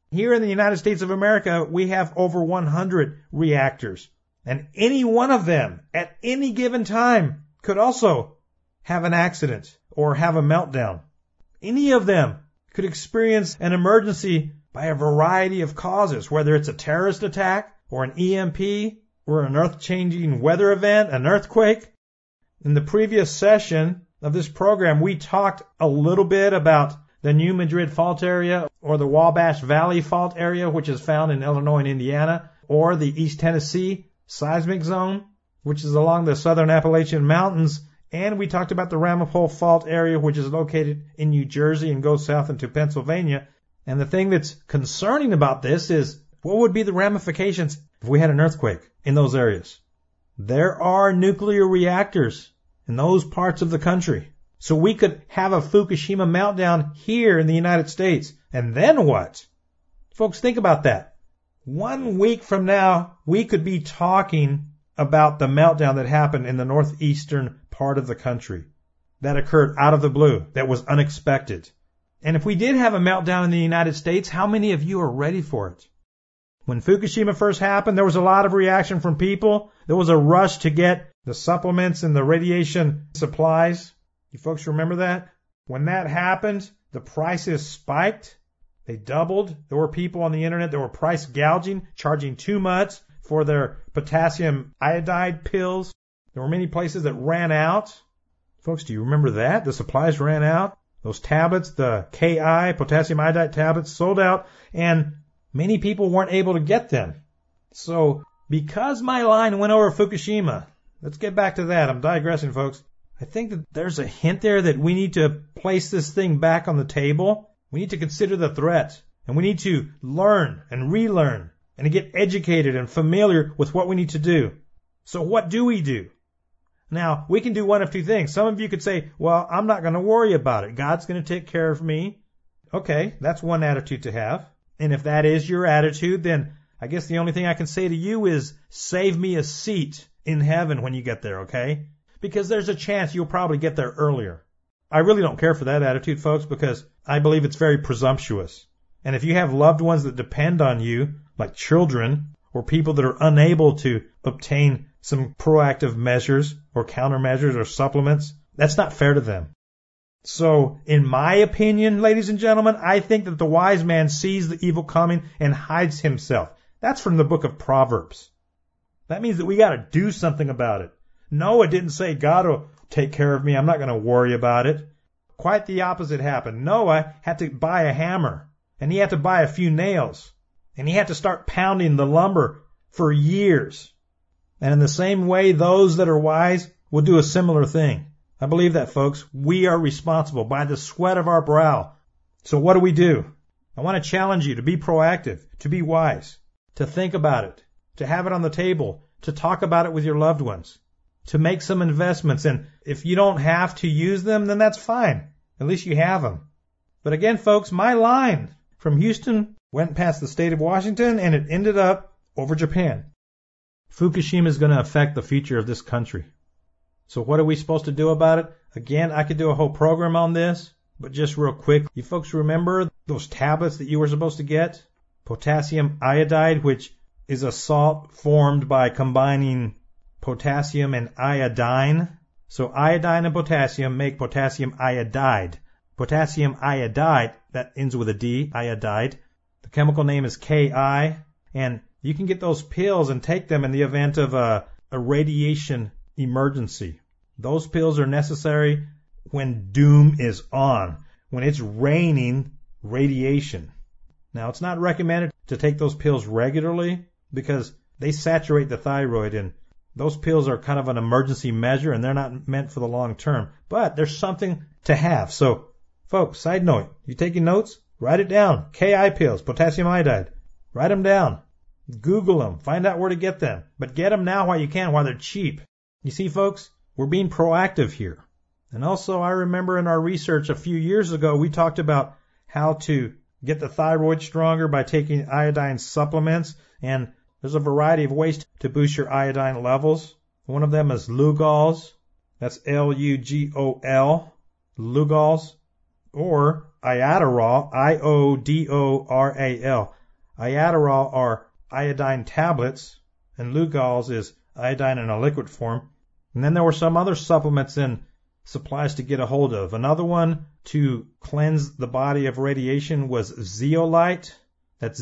Here in the United States of America, we have over 100 reactors. And any one of them at any given time could also have an accident or have a meltdown. Any of them could experience an emergency by a variety of causes, whether it's a terrorist attack or an EMP or an earth-changing weather event, an earthquake. In the previous session of this program, we talked a little bit about the New Madrid Fault area or the Wabash Valley Fault area, which is found in Illinois and Indiana, or the East Tennessee seismic zone, which is along the southern Appalachian Mountains. And we talked about the Ramapo Fault area, which is located in New Jersey and goes south into Pennsylvania. And the thing that's concerning about this is, what would be the ramifications if we had an earthquake in those areas? There are nuclear reactors in those parts of the country. So we could have a Fukushima meltdown here in the United States. And then what? Folks, think about that. 1 week from now, we could be talking about the meltdown that happened in the northeastern part of the country that occurred out of the blue, that was unexpected. And if we did have a meltdown in the United States, how many of you are ready for it? When Fukushima first happened, there was a lot of reaction from people. There was a rush to get the supplements and the radiation supplies. You folks remember that? When that happened, the prices spiked. They doubled. There were people on the internet that were price gouging, charging too much for their potassium iodide pills. There were many places that ran out. Folks, do you remember that? The supplies ran out. Those tablets, the KI, potassium iodide tablets, sold out, and many people weren't able to get them. So, because my line went over Fukushima, let's get back to that. I'm digressing, folks. I think that there's a hint there that we need to place this thing back on the table. We need to consider the threat, and we need to learn and relearn and get educated and familiar with what we need to do. So what do we do? Now, we can do one of two things. Some of you could say, well, I'm not going to worry about it. God's going to take care of me. Okay, that's one attitude to have. And if that is your attitude, then I guess the only thing I can say to you is save me a seat in heaven when you get there, okay? Because there's a chance you'll probably get there earlier. I really don't care for that attitude, folks, because I believe it's very presumptuous. And if you have loved ones that depend on you, like children, or people that are unable to obtain some proactive measures or countermeasures or supplements, that's not fair to them. So, in my opinion, ladies and gentlemen, I think that the wise man sees the evil coming and hides himself. That's from the book of Proverbs. That means that we got to do something about it. Noah didn't say, God will take care of me, I'm not going to worry about it. Quite the opposite happened. Noah had to buy a hammer, and he had to buy a few nails, and he had to start pounding the lumber for years. And in the same way, those that are wise will do a similar thing. I believe that, folks. We are responsible by the sweat of our brow. So what do? I want to challenge you to be proactive, to be wise, to think about it, to have it on the table, to talk about it with your loved ones, to make some investments. And if you don't have to use them, then that's fine. At least you have them. But again, folks, my line from Houston went past the state of Washington, and it ended up over Japan. Fukushima is going to affect the future of this country. So what are we supposed to do about it? Again, I could do a whole program on this, but just real quick, you folks remember those tablets that you were supposed to get? Potassium iodide, which is a salt formed by combining potassium and iodine. So iodine and potassium make potassium iodide. Potassium iodide, that ends with a D, iodide. The chemical name is Ki, and you can get those pills and take them in the event of a radiation emergency. Those pills are necessary when doom is on, when it's raining radiation. Now, it's not recommended to take those pills regularly because they saturate the thyroid, and those pills are kind of an emergency measure, and they're not meant for the long term. But there's something to have. So, folks, side note, you taking notes? Write it down. Ki pills, potassium iodide. Write them down. Google them. Find out where to get them. But get them now while you can, while they're cheap. You see, folks, we're being proactive here. And also, I remember in our research a few years ago, we talked about how to get the thyroid stronger by taking iodine supplements. And there's a variety of ways to boost your iodine levels. One of them is Lugol's. That's Lugol. Lugol's. Or Iodoral, Iodoral. Iodoral are iodine tablets, and Lugol's is iodine in a liquid form. And then there were some other supplements and supplies to get a hold of. Another one to cleanse the body of radiation was zeolite. That's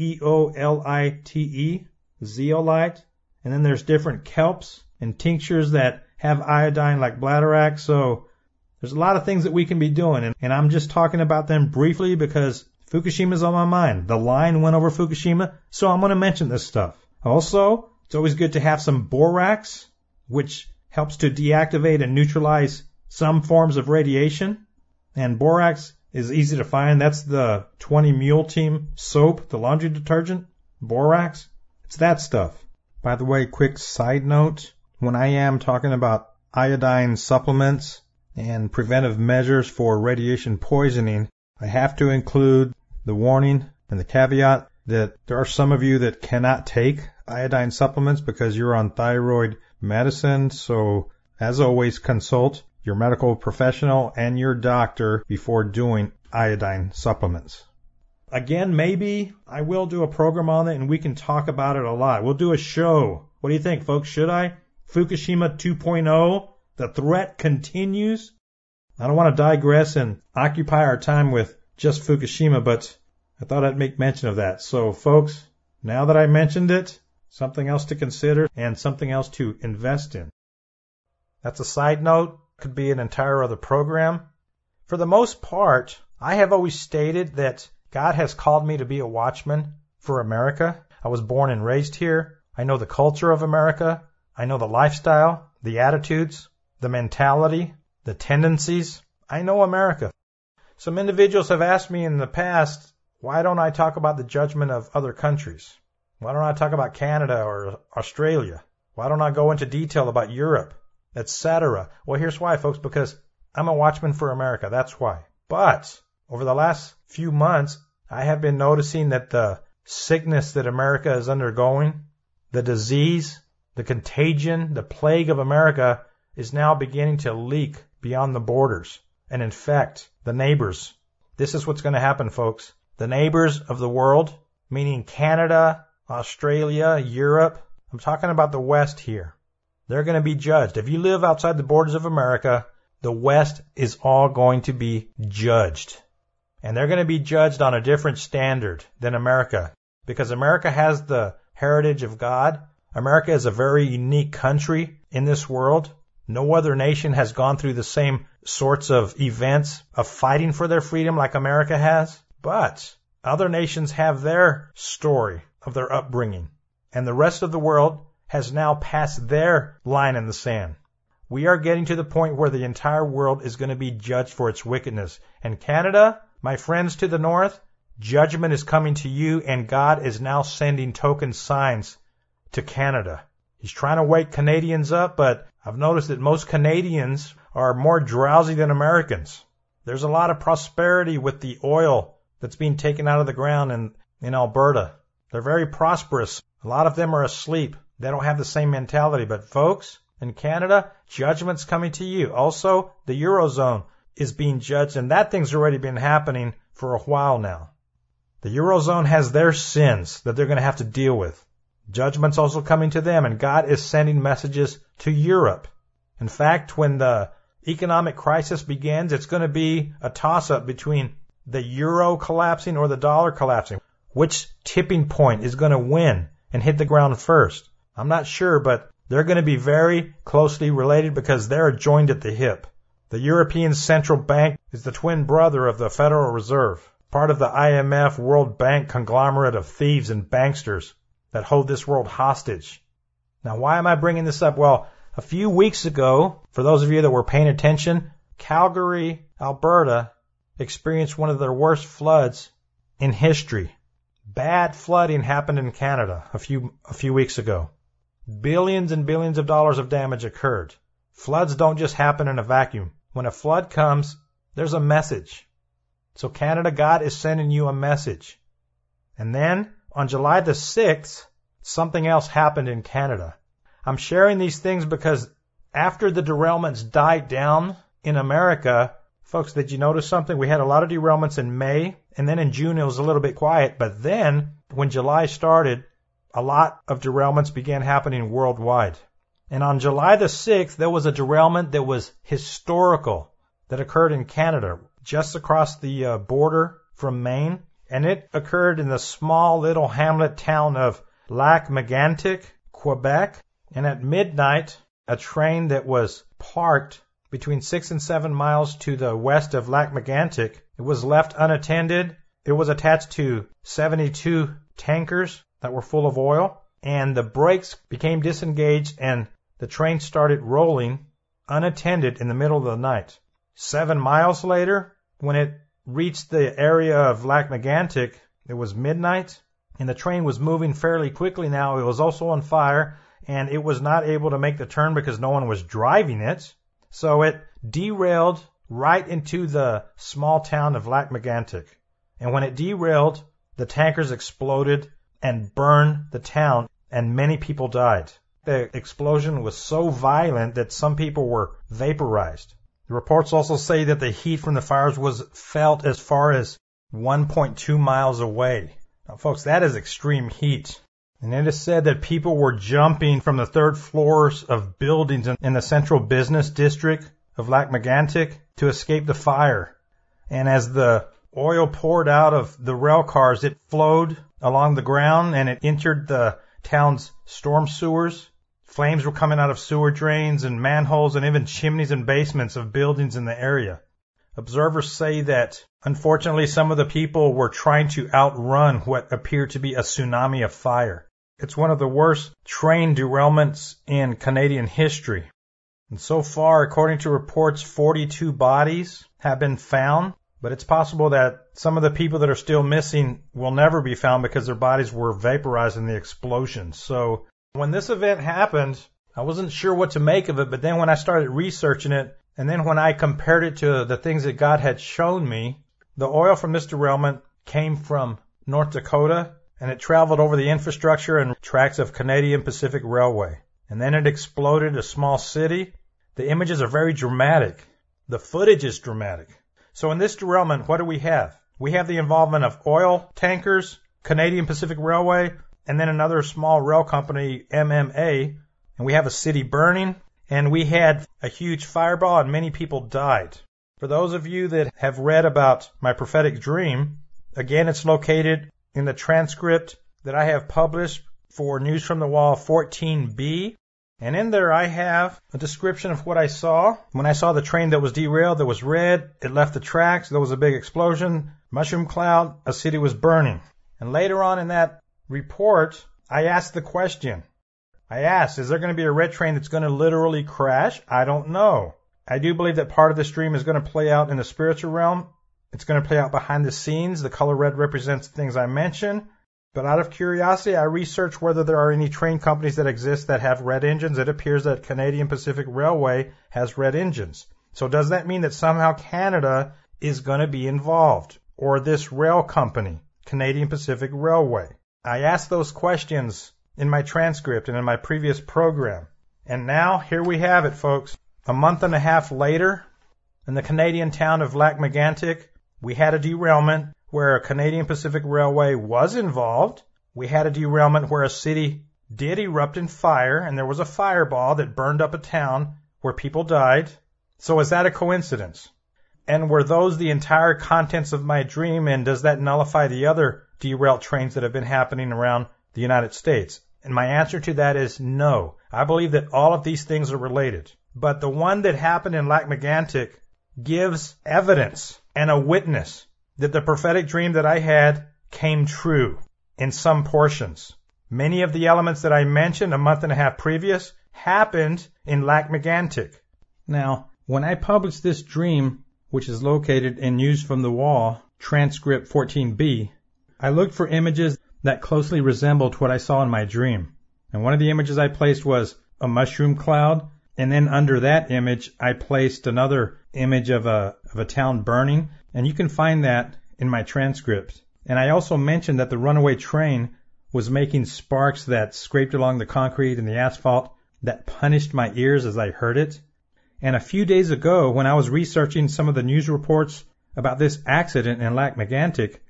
Zeolite, zeolite. And then there's different kelps and tinctures that have iodine like bladderwrack. So there's a lot of things that we can be doing. And I'm just talking about them briefly because Fukushima's on my mind. The line went over Fukushima, so I'm going to mention this stuff. Also, it's always good to have some borax, which helps to deactivate and neutralize some forms of radiation. And borax is easy to find. That's the 20 Mule Team soap, the laundry detergent. Borax. It's that stuff. By the way, quick side note, when I am talking about iodine supplements and preventive measures for radiation poisoning, I have to include the warning and the caveat that there are some of you that cannot take iodine supplements because you're on thyroid medicine. So, as always, consult your medical professional and your doctor before doing iodine supplements. Again, maybe I will do a program on it and we can talk about it a lot. We'll do a show. What do you think, folks? Should I? Fukushima 2.0, the threat continues. I don't want to digress and occupy our time with just Fukushima, but I thought I'd make mention of that. So, folks, now that I mentioned it, something else to consider and something else to invest in. That's a side note. Could be an entire other program. For the most part, I have always stated that God has called me to be a watchman for America. I was born and raised here. I know the culture of America. I know the lifestyle, the attitudes, the mentality, the tendencies. I know America. Some individuals have asked me in the past, why don't I talk about the judgment of other countries? Why don't I talk about Canada or Australia? Why don't I go into detail about Europe, etc.? Well, here's why, folks, because I'm a watchman for America. That's why. But over the last few months, I have been noticing that the sickness that America is undergoing, the disease, the contagion, the plague of America is now beginning to leak beyond the borders and infect the neighbors. This is what's going to happen, folks. The neighbors of the world, meaning Canada, Australia, Europe, I'm talking about the West here. They're going to be judged. If you live outside the borders of America, the West is all going to be judged. And they're going to be judged on a different standard than America. Because America has the heritage of God. America is a very unique country in this world. No other nation has gone through the same sorts of events of fighting for their freedom like America has. But other nations have their story of their upbringing. And the rest of the world has now passed their line in the sand. We are getting to the point where the entire world is going to be judged for its wickedness. And Canada, my friends to the north, judgment is coming to you, and God is now sending token signs to Canada. He's trying to wake Canadians up, but I've noticed that most Canadians are more drowsy than Americans. There's a lot of prosperity with the oil that's being taken out of the ground in Alberta. They're very prosperous. A lot of them are asleep. They don't have the same mentality. But folks, in Canada, judgment's coming to you. Also, the Eurozone is being judged, and that thing's already been happening for a while now. The Eurozone has their sins that they're going to have to deal with. Judgment's also coming to them, and God is sending messages to Europe. In fact, when the economic crisis begins, it's going to be a toss-up between the euro collapsing or the dollar collapsing. Which tipping point is going to win and hit the ground first? I'm not sure, but they're going to be very closely related because they're joined at the hip. The European Central Bank is the twin brother of the Federal Reserve, part of the IMF World Bank conglomerate of thieves and banksters that hold this world hostage. Now, why am I bringing this up? Well, a few weeks ago, for those of you that were paying attention, Calgary, Alberta, experienced one of their worst floods in history. Bad flooding happened in Canada a few weeks ago. Billions and billions of dollars of damage occurred. Floods don't just happen in a vacuum. When a flood comes, there's a message. So Canada, God is sending you a message. And then, on July the 6th, something else happened in Canada. I'm sharing these things because after the derailments died down in America, folks, did you notice something? We had a lot of derailments in May, and then in June it was a little bit quiet, but then when July started, a lot of derailments began happening worldwide. And on July the 6th, there was a derailment that was historical that occurred in Canada, just across the border from Maine. And it occurred in the small little hamlet town of Lac-Mégantic, Quebec. And at midnight, a train that was parked between 6 and 7 miles to the west of Lac-Mégantic, it was left unattended. It was attached to 72 tankers that were full of oil, and the brakes became disengaged and the train started rolling unattended in the middle of the night. 7 miles later, when it reached the area of Lac-Mégantic, it was midnight, and the train was moving fairly quickly now. It was also on fire, and it was not able to make the turn because no one was driving it. So it derailed right into the small town of Lac-Mégantic. And when it derailed, the tankers exploded and burned the town, and many people died. The explosion was so violent that some people were vaporized. The reports also say that the heat from the fires was felt as far as 1.2 miles away. Now, folks, that is extreme heat. And it is said that people were jumping from the third floors of buildings in the central business district of Lac-Mégantic to escape the fire. And as the oil poured out of the rail cars, it flowed along the ground and it entered the town's storm sewers. Flames were coming out of sewer drains and manholes and even chimneys and basements of buildings in the area. Observers say that, unfortunately, some of the people were trying to outrun what appeared to be a tsunami of fire. It's one of the worst train derailments in Canadian history. And so far, according to reports, 42 bodies have been found, but it's possible that some of the people that are still missing will never be found because their bodies were vaporized in the explosion. So when this event happened, I wasn't sure what to make of it, but then when I started researching it, and then when I compared it to the things that God had shown me, the oil from this derailment came from North Dakota, and it traveled over the infrastructure and tracks of Canadian Pacific Railway. And then it exploded a small city. The images are very dramatic. The footage is dramatic. So in this derailment, what do we have? We have the involvement of oil tankers, Canadian Pacific Railway, and then another small rail company, MMA, and we have a city burning, and we had a huge fireball, and many people died. For those of you that have read about my prophetic dream, again, it's located in the transcript that I have published for News from the Wall 14B, and in there I have a description of what I saw. When I saw the train that was derailed, that was red, it left the tracks, there was a big explosion, mushroom cloud, a city was burning. And later on in that report, I asked the question. I asked, is there going to be a red train that's going to literally crash? I don't know. I do believe that part of this dream is going to play out in the spiritual realm. It's going to play out behind the scenes. The color red represents the things I mentioned. But out of curiosity, I researched whether there are any train companies that exist that have red engines. It appears that Canadian Pacific Railway has red engines. So does that mean that somehow Canada is going to be involved? Or this rail company, Canadian Pacific Railway? I asked those questions in my transcript and in my previous program. And now, here we have it, folks. A month and a half later, in the Canadian town of Lac-Mégantic, we had a derailment where Canadian Pacific Railway was involved. We had a derailment where a city did erupt in fire, and there was a fireball that burned up a town where people died. So is that a coincidence? And were those the entire contents of my dream, and does that nullify the other derailed trains that have been happening around the United States? And my answer to that is no. I believe that all of these things are related. But the one that happened in Lac-Mégantic gives evidence and a witness that the prophetic dream that I had came true in some portions. Many of the elements that I mentioned a month and a half previous happened in Lac-Mégantic. Now, when I published this dream, which is located in News from the Wall, transcript 14B, I looked for images that closely resembled what I saw in my dream. And one of the images I placed was a mushroom cloud, and then under that image I placed another image of a town burning, and you can find that in my transcript. And I also mentioned that the runaway train was making sparks that scraped along the concrete and the asphalt that punished my ears as I heard it. And a few days ago, when I was researching some of the news reports about this accident in Lac-Mégantic,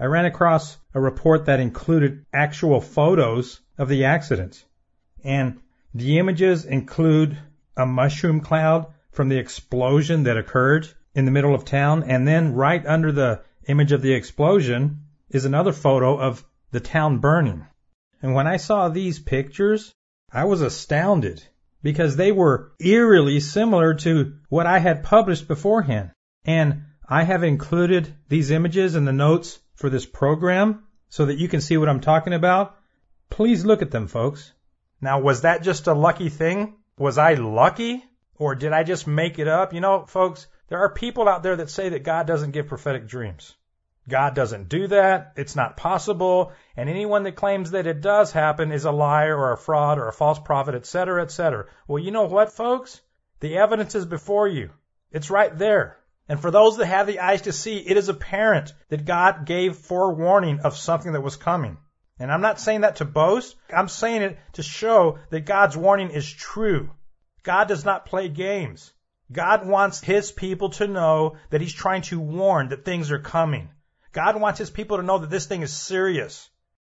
I ran across a report that included actual photos of the accident. And the images include a mushroom cloud from the explosion that occurred in the middle of town. And then right under the image of the explosion is another photo of the town burning. And when I saw these pictures, I was astounded because they were eerily similar to what I had published beforehand. And I have included these images in the notes for this program so that you can see what I'm talking about. Please look at them, folks. Now, was that just a lucky thing? Was I lucky? Or did I just make it up? You know, folks, there are people out there that say that God doesn't give prophetic dreams. God doesn't do that. It's not possible. And anyone that claims that it does happen is a liar or a fraud or a false prophet, etc., etc. Well, you know what, folks? The evidence is before you. It's right there. And for those that have the eyes to see, it is apparent that God gave forewarning of something that was coming. And I'm not saying that to boast. I'm saying it to show that God's warning is true. God does not play games. God wants His people to know that He's trying to warn that things are coming. God wants His people to know that this thing is serious.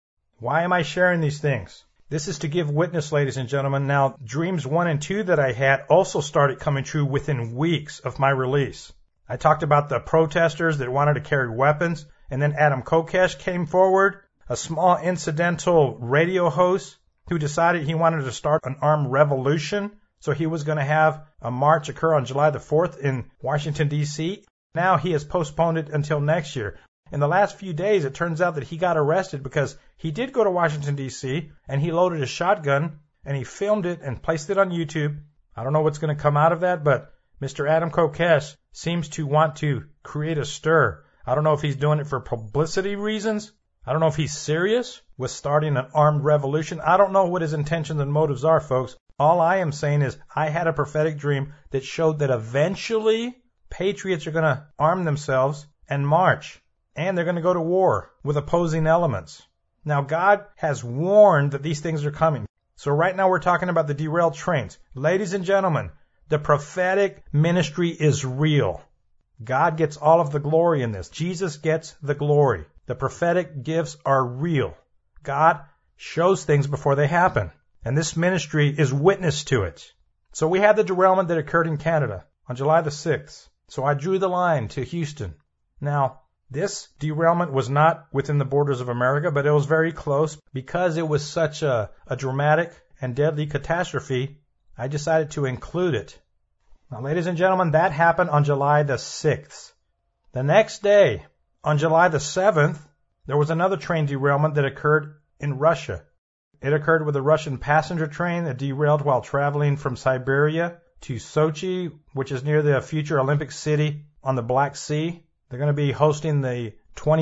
Why am I sharing these things? This is to give witness, ladies and gentlemen. Now, dreams 1 and 2 that I had also started coming true within weeks of my release. I talked about the protesters that wanted to carry weapons, and then Adam Kokesh came forward, a small incidental radio host who decided he wanted to start an armed revolution. So he was going to have a march occur on July the 4th in Washington, D.C. Now he has postponed it until next year. In the last few days, it turns out that he got arrested because he did go to Washington, D.C., and he loaded a shotgun, and he filmed it and placed it on YouTube. I don't know what's going to come out of that, but Mr. Adam Kokesh seems to want to create a stir. I don't know if he's doing it for publicity reasons. I don't know if he's serious with starting an armed revolution. I don't know what his intentions and motives are, folks. All I am saying is I had a prophetic dream that showed that eventually patriots are going to arm themselves and march. And they're going to go to war with opposing elements. Now, God has warned that these things are coming. So right now we're talking about the derailed trains. Ladies and gentlemen, the prophetic ministry is real. God gets all of the glory in this. Jesus gets the glory. The prophetic gifts are real. God shows things before they happen. And this ministry is witness to it. So we had the derailment that occurred in Canada on July the 6th. So I drew the line to Houston. Now, this derailment was not within the borders of America, but it was very close. Because it was such a dramatic and deadly catastrophe, I decided to include it. Now, ladies and gentlemen, that happened on July the 6th. The next day, on July the 7th, there was another train derailment that occurred in Russia. It occurred with a Russian passenger train that derailed while traveling from Siberia to Sochi, which is near the future Olympic city on the Black Sea. They're going to be hosting the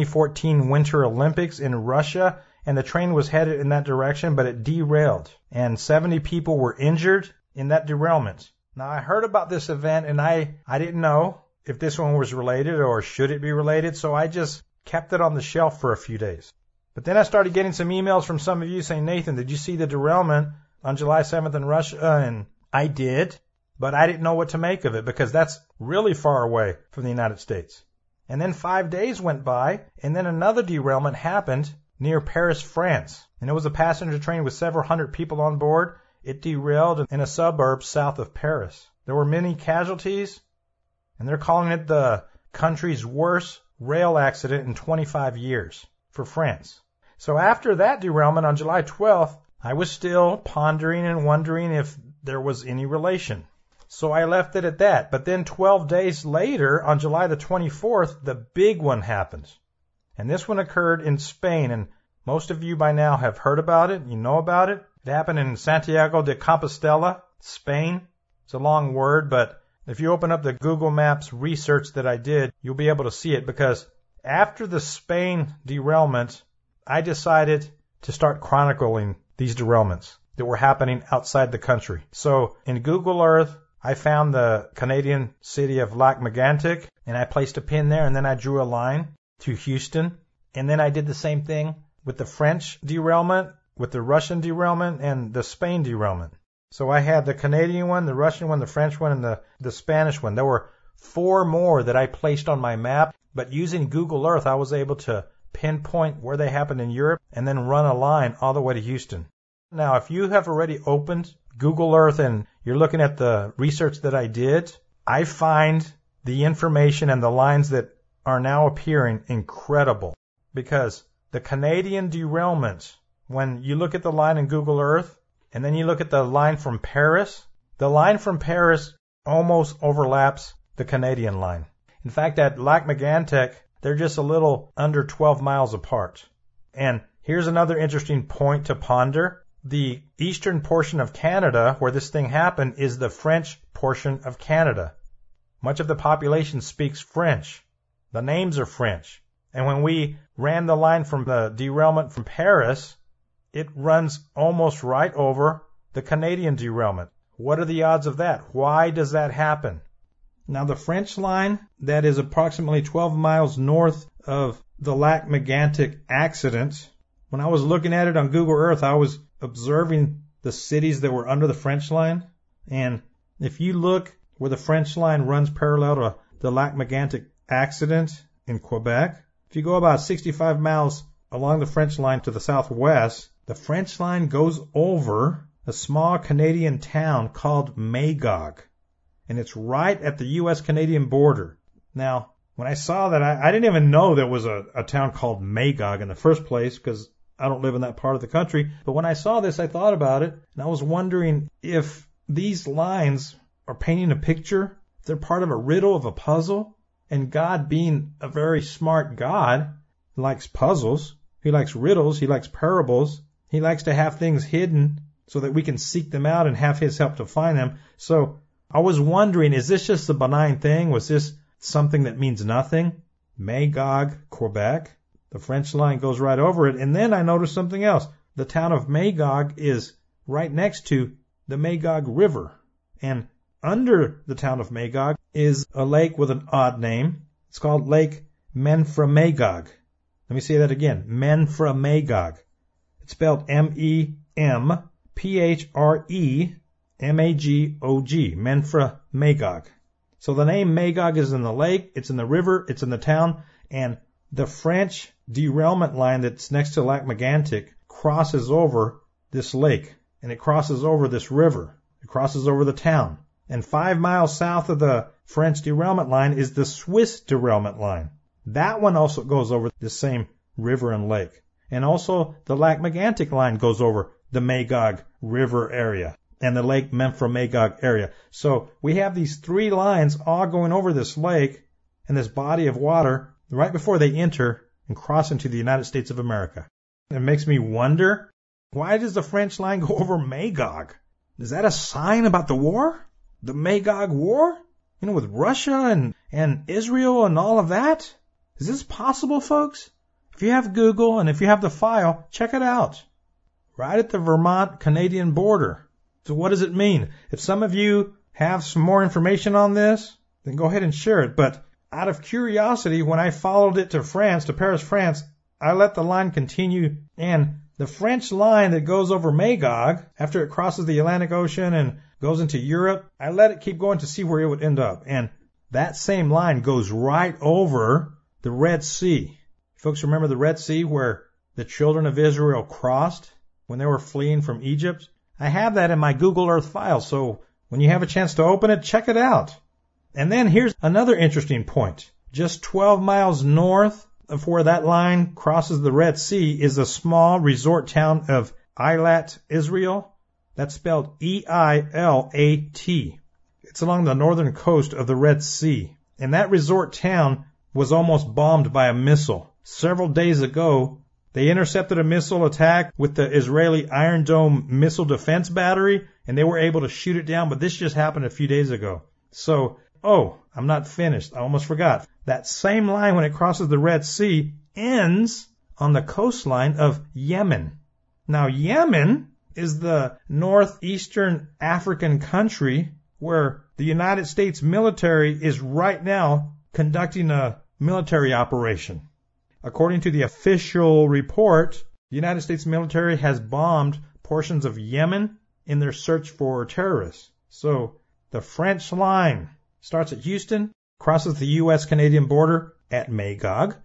2014 Winter Olympics in Russia, and the train was headed in that direction, but it derailed, and 70 people were injured in that derailment. Now, I heard about this event, and I didn't know if this one was related or should it be related, so I just kept it on the shelf for a few days. But then I started getting some emails from some of you saying, Nathan, did you see the derailment on July 7th in Russia? And I did, but I didn't know what to make of it because that's really far away from the United States. And then 5 days went by, and then another derailment happened near Paris, France. And it was a passenger train with several hundred people on board. It derailed in a suburb south of Paris. There were many casualties, and they're calling it the country's worst rail accident in 25 years for France. So after that derailment on July 12th, I was still pondering and wondering if there was any relation. So I left it at that. But then 12 days later, on July the 24th, the big one happened. And this one occurred in Spain, and most of you by now have heard about it. You know about it. It happened in Santiago de Compostela, Spain. It's a long word, but if you open up the Google Maps research that I did, you'll be able to see it, because after the Spain derailment, I decided to start chronicling these derailments that were happening outside the country. So in Google Earth, I found the Canadian city of Lac-Mégantic, and I placed a pin there, and then I drew a line to Houston. And then I did the same thing with the French derailment, with the Russian derailment, and the Spain derailment. So I had the Canadian one, the Russian one, the French one, and the Spanish one. There were 4 more that I placed on my map, but using Google Earth, I was able to pinpoint where they happen in Europe and then run a line all the way to Houston. Now, if you have already opened Google Earth and you're looking at the research that I did, I find the information and the lines that are now appearing incredible, because the Canadian derailment, when you look at the line in Google Earth and then you look at the line from Paris, the line from Paris almost overlaps the Canadian line. In fact, at Lac Mégantic, they're just a little under 12 miles apart. And here's another interesting point to ponder. The eastern portion of Canada, where this thing happened, is the French portion of Canada. Much of the population speaks French. The names are French. And when we ran the line from the derailment from Paris, it runs almost right over the Canadian derailment. What are the odds of that? Why does that happen? Now, the French line that is approximately 12 miles north of the Lac Mégantic accident, when I was looking at it on Google Earth, I was observing the cities that were under the French line. And if you look where the French line runs parallel to the Lac Mégantic accident in Quebec, if you go about 65 miles along the French line to the southwest, the French line goes over a small Canadian town called Magog. And it's right at the U.S.-Canadian border. Now, when I saw that, I didn't even know there was a town called Magog in the first place, because I don't live in that part of the country. But when I saw this, I thought about it, and I was wondering if these lines are painting a picture, if they're part of a riddle of a puzzle, and God, being a very smart God, likes puzzles, he likes riddles, he likes parables, he likes to have things hidden so that we can seek them out and have his help to find them. So I was wondering, is this just a benign thing? Was this something that means nothing? Magog, Quebec. The French line goes right over it. And then I noticed something else. The town of Magog is right next to the Magog River. And under the town of Magog is a lake with an odd name. It's called Lake Memphremagog. Let me say that again. Memphremagog. It's spelled M-E-M-P-H-R-E M-A-G-O-G, Memphremagog. So the name Magog is in the lake, it's in the river, it's in the town, and the French derailment line that's next to Lac Mégantic crosses over this lake, and it crosses over this river. It crosses over the town. And 5 miles south of the French derailment line is the Swiss derailment line. That one also goes over the same river and lake. And also the Lac Mégantic line goes over the Magog River area and the Lake Memphremagog area. So we have these three lines all going over this lake and this body of water right before they enter and cross into the United States of America. It makes me wonder, why does the French line go over Magog? Is that a sign about the war? The Magog War? You know, with Russia and Israel and all of that? Is this possible, folks? If you have Google and if you have the file, check it out. Right at the Vermont-Canadian border. So what does it mean? If some of you have some more information on this, then go ahead and share it. But out of curiosity, when I followed it to France, to Paris, France, I let the line continue. And the French line that goes over Magog, after it crosses the Atlantic Ocean and goes into Europe, I let it keep going to see where it would end up. And that same line goes right over the Red Sea. Folks, remember the Red Sea where the children of Israel crossed when they were fleeing from Egypt? I have that in my Google Earth file, so when you have a chance to open it, check it out. And then here's another interesting point. Just 12 miles north of where that line crosses the Red Sea is a small resort town of Eilat, Israel. That's spelled E-I-L-A-T. It's along the northern coast of the Red Sea. And that resort town was almost bombed by a missile. Several days ago, they intercepted a missile attack with the Israeli Iron Dome missile defense battery, and they were able to shoot it down, but this just happened a few days ago. So, I'm not finished. I almost forgot. That same line, when it crosses the Red Sea, ends on the coastline of Yemen. Now, Yemen is the northeastern African country where the United States military is right now conducting a military operation. According to the official report, the United States military has bombed portions of Yemen in their search for terrorists. So the French line starts at Houston, crosses the U.S.-Canadian border at Magog,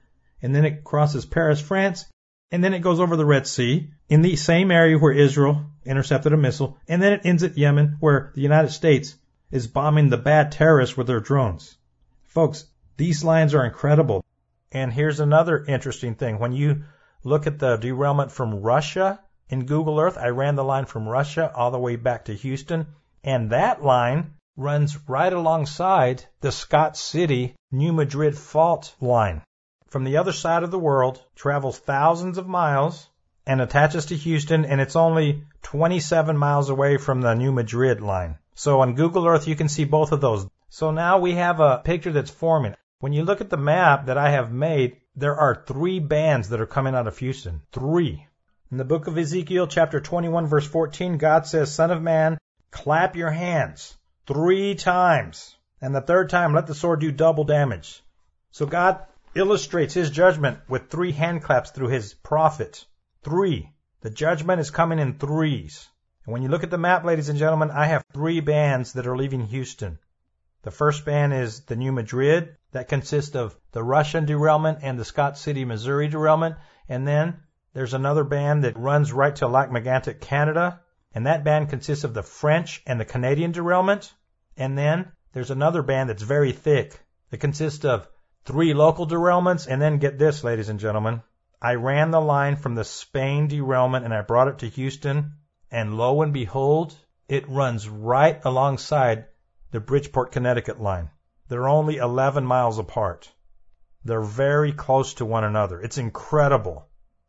and then it crosses Paris, France, and then it goes over the Red Sea in the same area where Israel intercepted a missile, and then it ends at Yemen where the United States is bombing the bad terrorists with their drones. Folks, these lines are incredible. And here's another interesting thing. When you look at the derailment from Russia in Google Earth, I ran the line from Russia all the way back to Houston, and that line runs right alongside the Scott City New Madrid fault line. From the other side of the world, travels thousands of miles and attaches to Houston, and it's only 27 miles away from the New Madrid line. So on Google Earth, you can see both of those. So now we have a picture that's forming. When you look at the map that I have made, there are 3 bands that are coming out of Houston. 3. In the book of Ezekiel, chapter 21, verse 14, God says, "Son of man, clap your hands 3 times. And the 3rd time, let the sword do double damage." So God illustrates his judgment with 3 hand claps through his prophet. 3. The judgment is coming in 3s. And when you look at the map, ladies and gentlemen, I have 3 bands that are leaving Houston. The first band is the New Madrid. That consists of the Russian derailment and the Scott City, Missouri derailment. And then there's another band that runs right to Lac-Mégantic, Canada. And that band consists of the French and the Canadian derailment. And then there's another band that's very thick. It consists of 3 local derailments. And then get this, ladies and gentlemen. I ran the line from the Spain derailment and I brought it to Houston. And lo and behold, it runs right alongside the Bridgeport, Connecticut line. They're only 11 miles apart. They're very close to one another. It's incredible.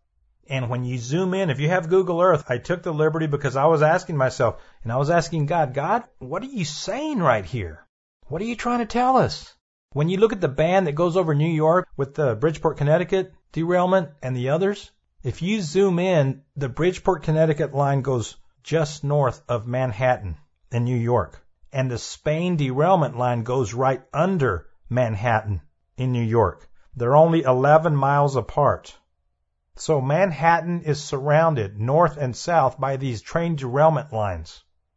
And when you zoom in, if you have Google Earth, I took the liberty because I was asking myself, and I was asking God, what are you saying right here? What are you trying to tell us? When you look at the band that goes over New York with the Bridgeport, Connecticut derailment and the others, if you zoom in, the Bridgeport, Connecticut line goes just north of Manhattan in New York. And the Spain derailment line goes right under Manhattan in New York. They're only 11 miles apart. So Manhattan is surrounded north and south by these train derailment lines.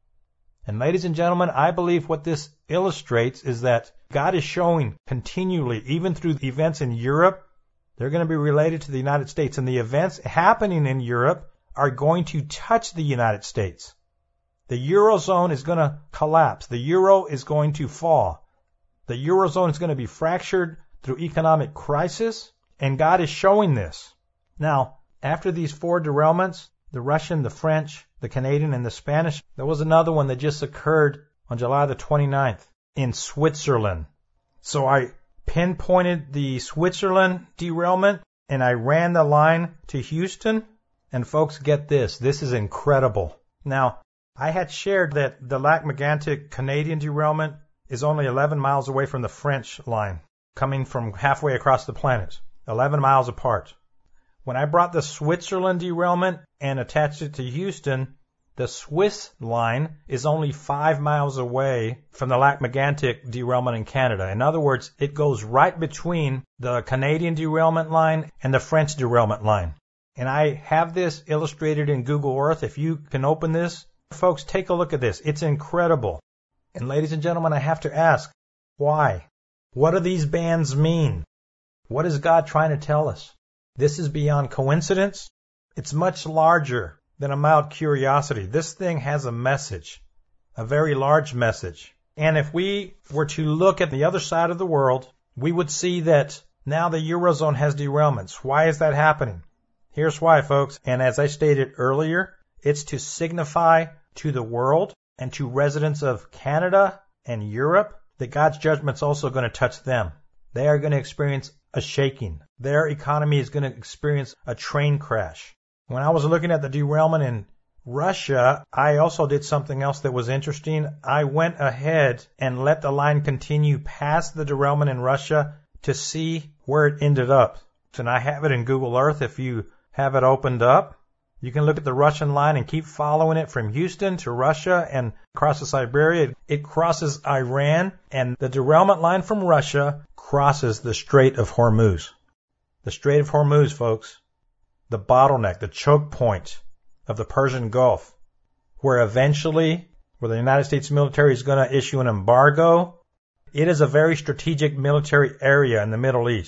And ladies and gentlemen, I believe what this illustrates is that God is showing continually, even through the events in Europe, they're going to be related to the United States. And the events happening in Europe are going to touch the United States. The Eurozone is going to collapse. The euro is going to fall. The Eurozone is going to be fractured through economic crisis, and God is showing this. Now, after these 4 derailments, the Russian, the French, the Canadian, and the Spanish, there was another one that just occurred on July the 29th in Switzerland. So I pinpointed the Switzerland derailment, and I ran the line to Houston. And folks, get this. This is incredible. Now, I had shared that the Lac-Mégantic Canadian derailment is only 11 miles away from the French line, coming from halfway across the planet, 11 miles apart. When I brought the Switzerland derailment and attached it to Houston, the Swiss line is only 5 miles away from the Lac-Mégantic derailment in Canada. In other words, it goes right between the Canadian derailment line and the French derailment line. And I have this illustrated in Google Earth. If you can open this, folks, take a look at this. It's incredible. And ladies and gentlemen, I have to ask, why? What do these bands mean? What is God trying to tell us? This is beyond coincidence. It's much larger than a mild curiosity. This thing has a message, a very large message. And if we were to look at the other side of the world, we would see that now the Eurozone has derailments. Why is that happening? Here's why, folks. And as I stated earlier, it's to signify to the world and to residents of Canada and Europe that God's judgment's also going to touch them. They are going to experience a shaking. Their economy is going to experience a train crash. When I was looking at the derailment in Russia, I also did something else that was interesting. I went ahead and let the line continue past the derailment in Russia to see where it ended up. And I have it in Google Earth. If you have it opened up, you can look at the Russian line and keep following it from Houston to Russia and across to Siberia. It crosses Iran, and the derailment line from Russia crosses the Strait of Hormuz. The Strait of Hormuz, folks, the bottleneck, the choke point of the Persian Gulf, where the United States military is going to issue an embargo. It is a very strategic military area in the Middle East.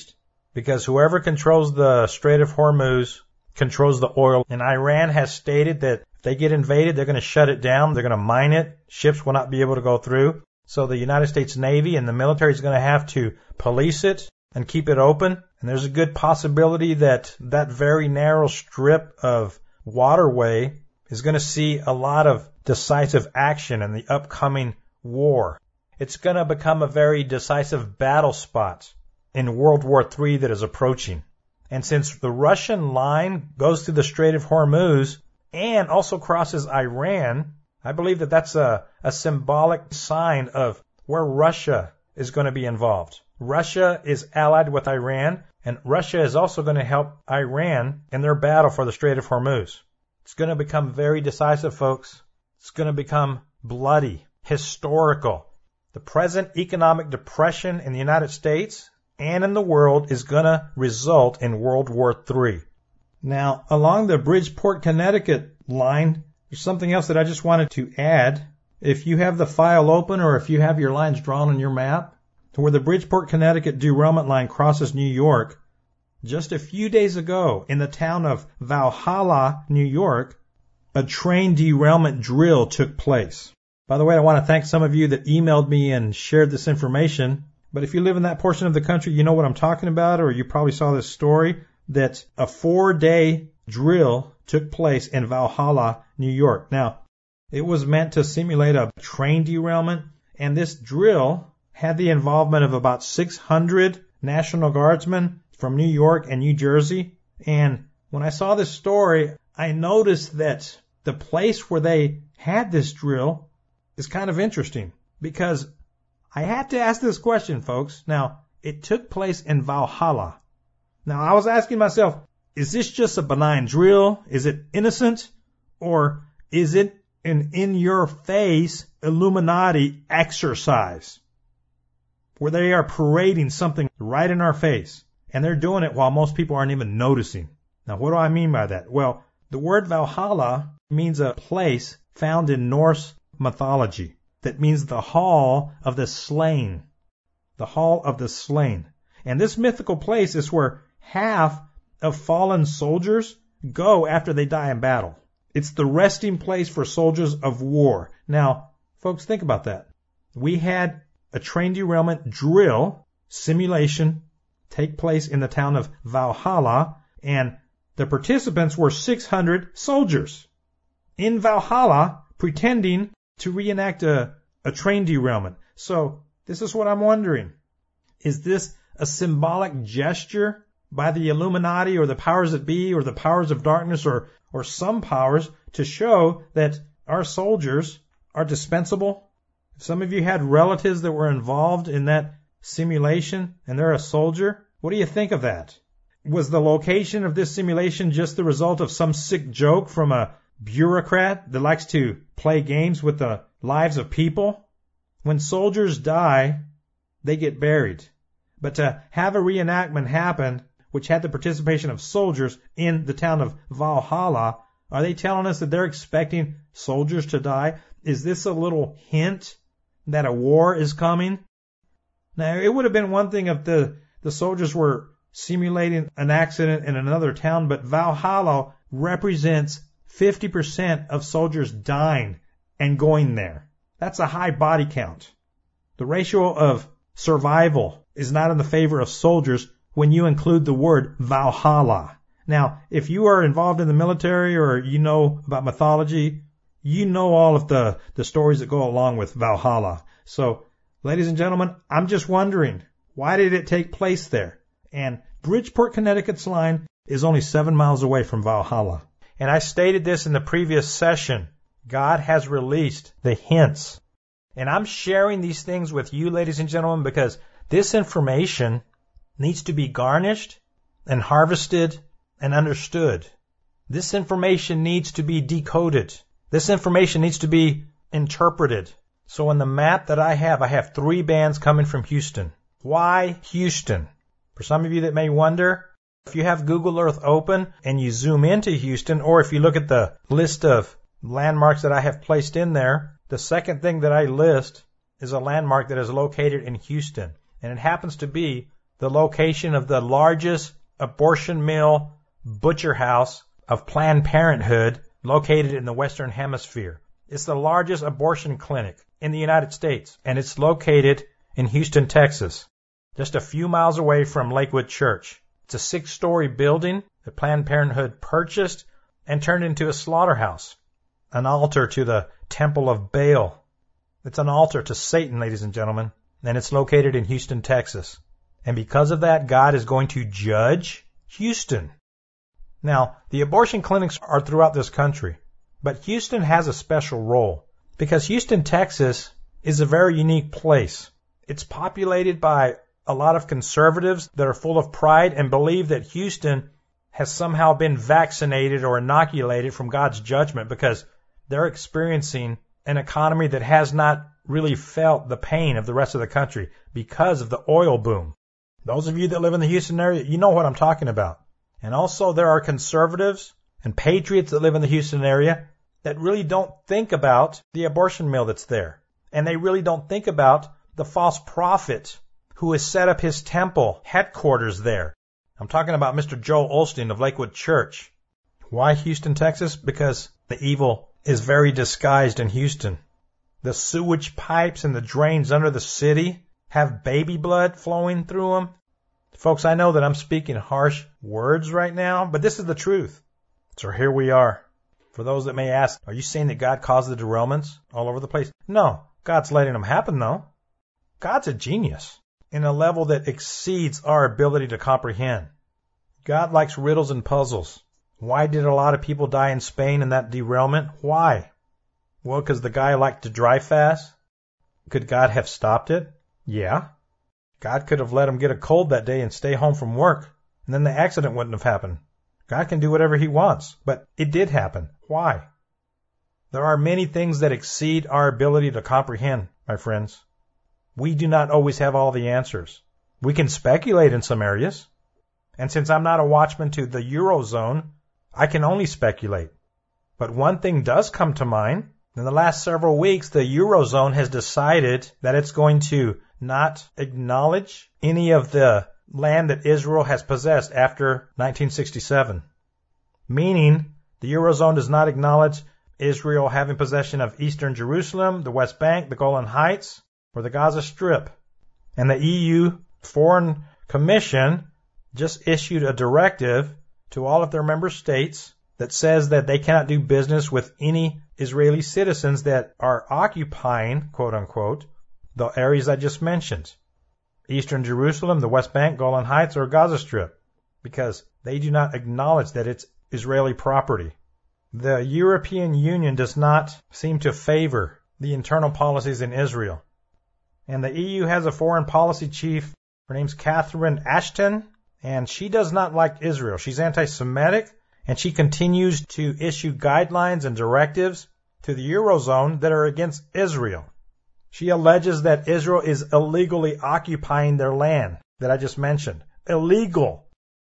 because whoever controls the Strait of Hormuz controls the oil. And Iran has stated that if they get invaded, they're going to shut it down. They're going to mine it. Ships will not be able to go through. So the United States Navy and the military is going to have to police it and keep it open. And there's a good possibility that that very narrow strip of waterway is going to see a lot of decisive action in the upcoming war. It's going to become a very decisive battle spot in World War III that is approaching. And since the Russian line goes through the Strait of Hormuz and also crosses Iran, I believe that that's a symbolic sign of where Russia is going to be involved. Russia is allied with Iran, and Russia is also going to help Iran in their battle for the Strait of Hormuz. It's going to become very decisive, folks. It's going to become bloody, historical. The present economic depression in the United States and in the world is going to result in World War III. Now, along the Bridgeport, Connecticut line, there's something else that I just wanted to add. If you have the file open or if you have your lines drawn on your map, to where the Bridgeport, Connecticut derailment line crosses New York, just a few days ago in the town of Valhalla, New York, a train derailment drill took place. By the way, I want to thank some of you that emailed me and shared this information. But if you live in that portion of the country, you know what I'm talking about, or you probably saw this story, that a 4-day drill took place in Valhalla, New York. Now, it was meant to simulate a train derailment, and this drill had the involvement of about 600 National Guardsmen from New York and New Jersey. And when I saw this story, I noticed that the place where they had this drill is kind of interesting, because I had to ask this question, folks. Now, it took place in Valhalla. Now, I was asking myself, is this just a benign drill? Is it innocent? Or is it an in-your-face Illuminati exercise where they are parading something right in our face? And they're doing it while most people aren't even noticing. Now, what do I mean by that? Well, the word Valhalla means a place found in Norse mythology. That means the hall of the slain. The hall of the slain. And this mythical place is where half of fallen soldiers go after they die in battle. It's the resting place for soldiers of war. Now, folks, think about that. We had a train derailment drill simulation take place in the town of Valhalla, and the participants were 600 soldiers in Valhalla pretending to reenact a train derailment. So this is what I'm wondering. Is this a symbolic gesture by the Illuminati or the powers that be or the powers of darkness or some powers to show that our soldiers are dispensable? If some of you had relatives that were involved in that simulation and they're a soldier, what do you think of that? Was the location of this simulation just the result of some sick joke from a bureaucrat that likes to play games with the lives of people? When soldiers die, they get buried. But to have a reenactment happen, which had the participation of soldiers in the town of Valhalla, are they telling us that they're expecting soldiers to die? Is this a little hint that a war is coming? Now, it would have been one thing if the soldiers were simulating an accident in another town, but Valhalla represents 50% of soldiers dying and going there. That's a high body count. The ratio of survival is not in the favor of soldiers when you include the word Valhalla. Now, if you are involved in the military or you know about mythology, you know all of the stories that go along with Valhalla. So, ladies and gentlemen, I'm just wondering, why did it take place there? And Bridgeport, Connecticut's line is only 7 miles away from Valhalla. And I stated this in the previous session. God has released the hints. And I'm sharing these things with you, ladies and gentlemen, because this information needs to be garnished and harvested and understood. This information needs to be decoded. This information needs to be interpreted. So in the map that I have 3 bands coming from Houston. Why Houston? For some of you that may wonder, if you have Google Earth open and you zoom into Houston, or if you look at the list of landmarks that I have placed in there, the second thing that I list is a landmark that is located in Houston. And it happens to be the location of the largest abortion mill butcher house of Planned Parenthood located in the Western Hemisphere. It's the largest abortion clinic in the United States, and it's located in Houston, Texas, just a few miles away from Lakewood Church. It's a 6-story building that Planned Parenthood purchased and turned into a slaughterhouse, an altar to the Temple of Baal. It's an altar to Satan, ladies and gentlemen, and it's located in Houston, Texas. And because of that, God is going to judge Houston. Now, the abortion clinics are throughout this country, but Houston has a special role because Houston, Texas is a very unique place. It's populated by a lot of conservatives that are full of pride and believe that Houston has somehow been vaccinated or inoculated from God's judgment because they're experiencing an economy that has not really felt the pain of the rest of the country because of the oil boom. Those of you that live in the Houston area, you know what I'm talking about. And also there are conservatives and patriots that live in the Houston area that really don't think about the abortion mill that's there. And they really don't think about the false prophet who has set up his temple headquarters there. I'm talking about Mr. Joel Osteen of Lakewood Church. Why Houston, Texas? Because the evil is very disguised in Houston. The sewage pipes and the drains under the city have baby blood flowing through them. Folks, I know that I'm speaking harsh words right now, but this is the truth. So here we are. For those that may ask, are you saying that God caused the derailments all over the place? No, God's letting them happen though. God's a genius in a level that exceeds our ability to comprehend. God likes riddles and puzzles. Why did a lot of people die in Spain in that derailment? Why? Well, because the guy liked to drive fast. Could God have stopped it? Yeah. God could have let him get a cold that day and stay home from work, and then the accident wouldn't have happened. God can do whatever he wants, but it did happen. Why? There are many things that exceed our ability to comprehend, my friends. We do not always have all the answers. We can speculate in some areas, and since I'm not a watchman to the Eurozone, I can only speculate. But one thing does come to mind. In the last several weeks, the Eurozone has decided that it's going to not acknowledge any of the land that Israel has possessed after 1967. Meaning, the Eurozone does not acknowledge Israel having possession of Eastern Jerusalem, the West Bank, the Golan Heights, or the Gaza Strip. And the EU Foreign Commission just issued a directive to all of their member states that says that they cannot do business with any Israeli citizens that are occupying, quote unquote, the areas I just mentioned. Eastern Jerusalem, the West Bank, Golan Heights, or Gaza Strip, because they do not acknowledge that it's Israeli property. The European Union does not seem to favor the internal policies in Israel. And the EU has a foreign policy chief. Her name's Catherine Ashton, and she does not like Israel. She's anti-Semitic, and she continues to issue guidelines and directives to the Eurozone that are against Israel. She alleges that Israel is illegally occupying their land that I just mentioned. Illegal.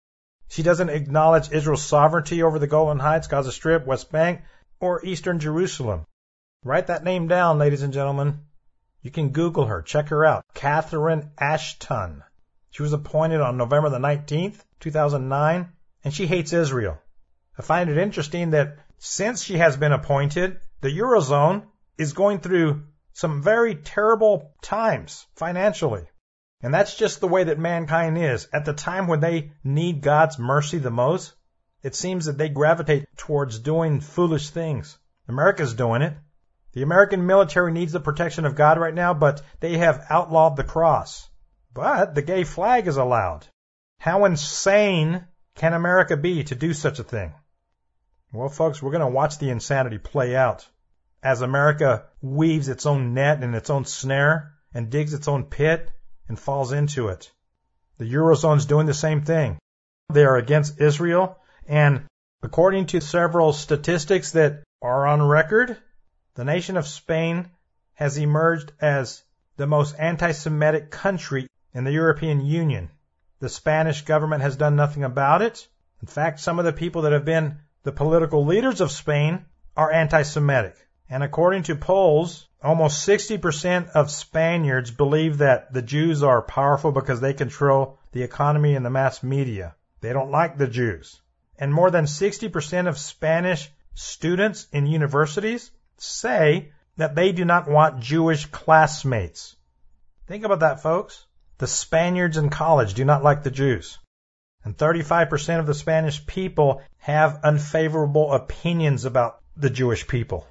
She doesn't acknowledge Israel's sovereignty over the Golan Heights, Gaza Strip, West Bank, or Eastern Jerusalem. Write that name down, ladies and gentlemen. You can Google her. Check her out. Catherine Ashton. She was appointed on November the 19th, 2009, and she hates Israel. I find it interesting that since she has been appointed, the Eurozone is going through some very terrible times financially. And that's just the way that mankind is. At the time when they need God's mercy the most, it seems that they gravitate towards doing foolish things. America's doing it. The American military needs the protection of God right now, but they have outlawed the cross. But the gay flag is allowed. How insane can America be to do such a thing? Well, folks, we're going to watch the insanity play out as America weaves its own net and its own snare and digs its own pit and falls into it. The Eurozone's doing the same thing. They are against Israel, and according to several statistics that are on record, the nation of Spain has emerged as the most anti-Semitic country in the European Union. The Spanish government has done nothing about it. In fact, some of the people that have been the political leaders of Spain are anti-Semitic. And according to polls Almost 60% of Spaniards believe that the Jews are powerful because they control the economy and the mass media. They don't like the Jews. And more than 60% of Spanish students in universities say that they do not want Jewish classmates. Think about that, folks. The Spaniards in college do not like the Jews. And 35% of the Spanish people have unfavorable opinions about the Jewish people.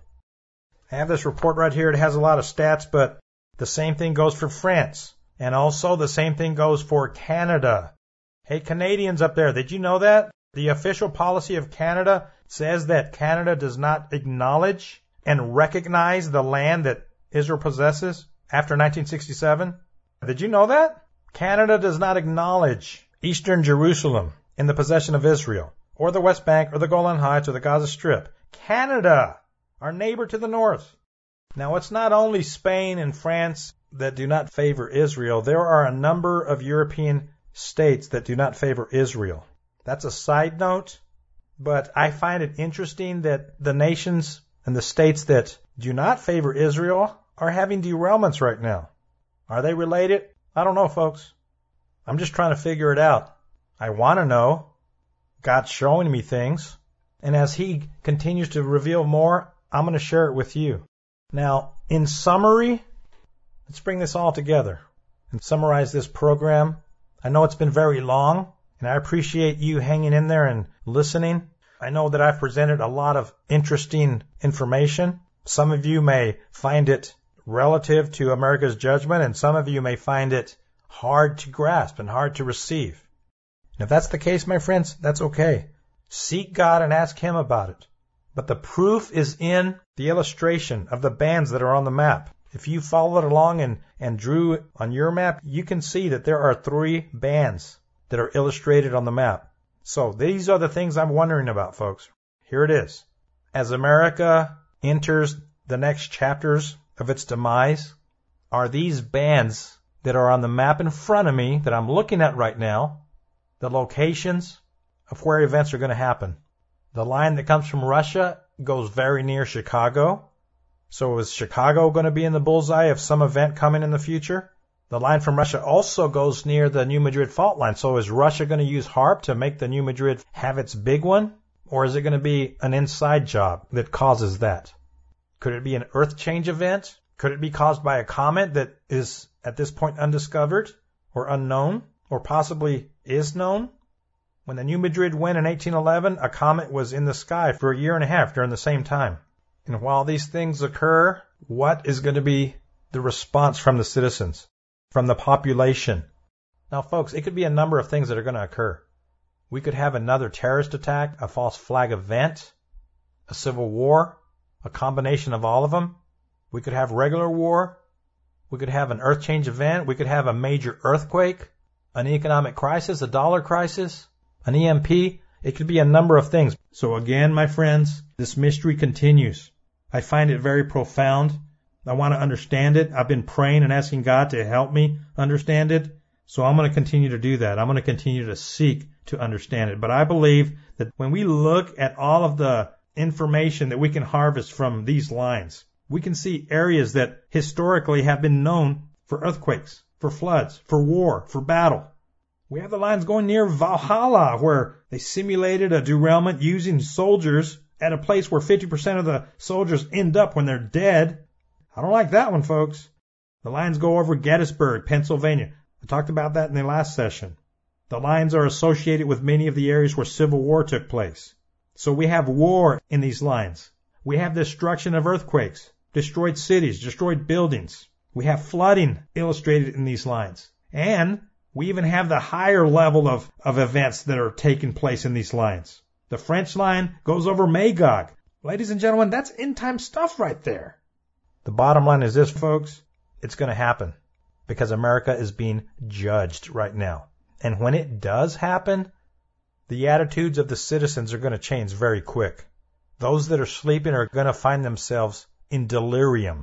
I have this report right here. It has a lot of stats, but the same thing goes for France. And also the same thing goes for Canada. Hey, Canadians up there, did you know that? The official policy of Canada says that Canada does not acknowledge and recognize the land that Israel possesses after 1967. Did you know that? Canada does not acknowledge Eastern Jerusalem in the possession of Israel, or the West Bank, or the Golan Heights, or the Gaza Strip. Canada, our neighbor to the north. Now, it's not only Spain and France that do not favor Israel. There are a number of European states that do not favor Israel. That's a side note, but I find it interesting that the nations and the states that do not favor Israel are having derailments right now. Are they related? I don't know, folks. I'm just trying to figure it out. I want to know. God's showing me things. And as He continues to reveal more, I'm going to share it with you. Now, in summary, let's bring this all together and summarize this program. I know it's been very long, and I appreciate you hanging in there and listening. I know that I've presented a lot of interesting information. Some of you may find it relative to America's judgment, and some of you may find it hard to grasp and hard to receive. And if that's the case, my friends, that's okay. Seek God and ask Him about it. But the proof is in the illustration of the bands that are on the map. If you followed along and drew on your map, you can see that there are 3 bands that are illustrated on the map. So these are the things I'm wondering about, folks. Here it is. As America enters the next chapters of its demise, are these bands that are on the map in front of me that I'm looking at right now, the locations of where events are going to happen. The line that comes from Russia goes very near Chicago. So is Chicago going to be in the bullseye of some event coming in the future? The line from Russia also goes near the New Madrid fault line. So is Russia going to use HAARP to make the New Madrid have its big one? Or is it going to be an inside job that causes that? Could it be an earth change event? Could it be caused by a comet that is at this point undiscovered or unknown or possibly is known? When the New Madrid went in 1811, a comet was in the sky for a year and a half during the same time. And while these things occur, what is going to be the response from the citizens, from the population? Now, folks, it could be a number of things that are going to occur. We could have another terrorist attack, a false flag event, a civil war, a combination of all of them. We could have regular war. We could have an earth change event. We could have a major earthquake, an economic crisis, a dollar crisis, an EMP. It could be a number of things. So again, my friends, this mystery continues. I find it very profound. I want to understand it. I've been praying and asking God to help me understand it. So I'm going to continue to do that. I'm going to continue to seek to understand it. But I believe that when we look at all of the information that we can harvest from these lines, we can see areas that historically have been known for earthquakes, for floods, for war, for battle. We have the lines going near Valhalla, where they simulated a derailment using soldiers at a place where 50% of the soldiers end up when they're dead. I don't like that one, folks. The lines go over Gettysburg, Pennsylvania. I talked about that in the last session. The lines are associated with many of the areas where Civil War took place. So we have war in these lines. We have destruction of earthquakes, destroyed cities, destroyed buildings. We have flooding illustrated in these lines. And we even have the higher level of events that are taking place in these lines. The French line goes over Magog. Ladies and gentlemen, that's end-time stuff right there. The bottom line is this, folks. It's going to happen because America is being judged right now. And when it does happen, the attitudes of the citizens are going to change very quick. Those that are sleeping are going to find themselves in delirium.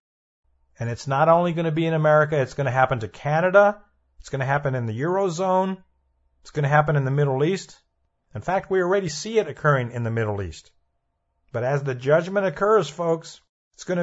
And it's not only going to be in America, it's going to happen to Canada. It's going to happen in the Eurozone. It's going to happen in the Middle East. In fact, we already see it occurring in the Middle East. But as the judgment occurs, folks, it's going to be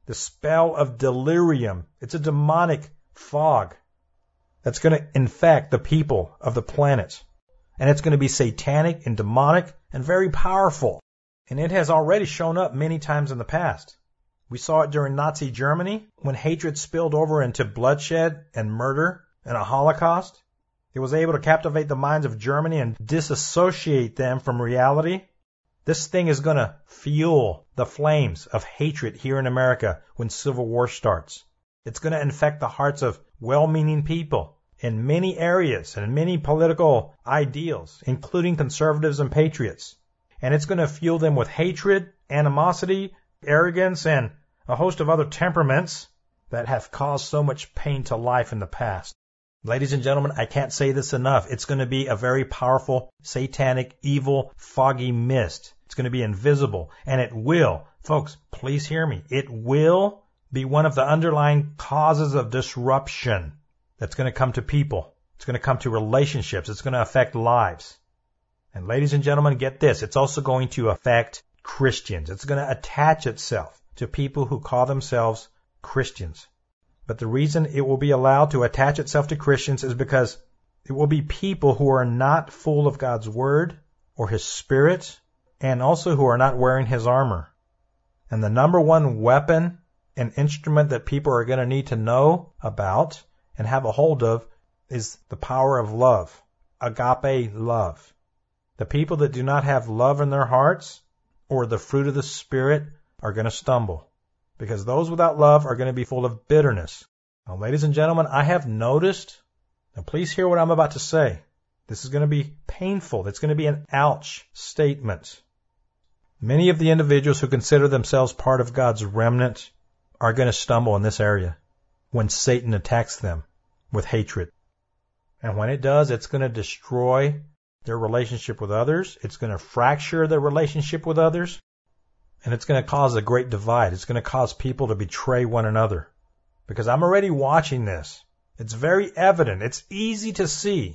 the spell of delirium. It's a demonic fog that's going to infect the people of the planet. And it's going to be satanic and demonic and very powerful. And it has already shown up many times in the past. We saw it during Nazi Germany when hatred spilled over into bloodshed and murder and a Holocaust. It was able to captivate the minds of Germany and disassociate them from reality. This thing is going to fuel the flames of hatred here in America when civil war starts. It's going to infect the hearts of well-meaning people in many areas and many political ideals, including conservatives and patriots. And it's going to fuel them with hatred, animosity, arrogance, and a host of other temperaments that have caused so much pain to life in the past. Ladies and gentlemen, I can't say this enough. It's going to be a very powerful, satanic, evil, foggy mist. It's going to be invisible. And it will, folks, please hear me, it will be one of the underlying causes of disruption that's going to come to people. It's going to come to relationships. It's going to affect lives. And ladies and gentlemen, get this. It's also going to affect Christians. It's going to attach itself to people who call themselves Christians. But the reason it will be allowed to attach itself to Christians is because it will be people who are not full of God's Word or His Spirit, and also who are not wearing His armor. And the number one weapon and instrument that people are going to need to know about and have a hold of is the power of love, agape love. The people that do not have love in their hearts or the fruit of the Spirit are going to stumble, because those without love are going to be full of bitterness. Now, ladies and gentlemen, I have noticed, and please hear what I'm about to say. This is going to be painful. It's going to be an ouch statement. Many of the individuals who consider themselves part of God's remnant are going to stumble in this area when Satan attacks them with hatred. And when it does, it's going to destroy their relationship with others. It's going to fracture their relationship with others. And it's going to cause a great divide. It's going to cause people to betray one another. Because I'm already watching this. It's very evident. It's easy to see.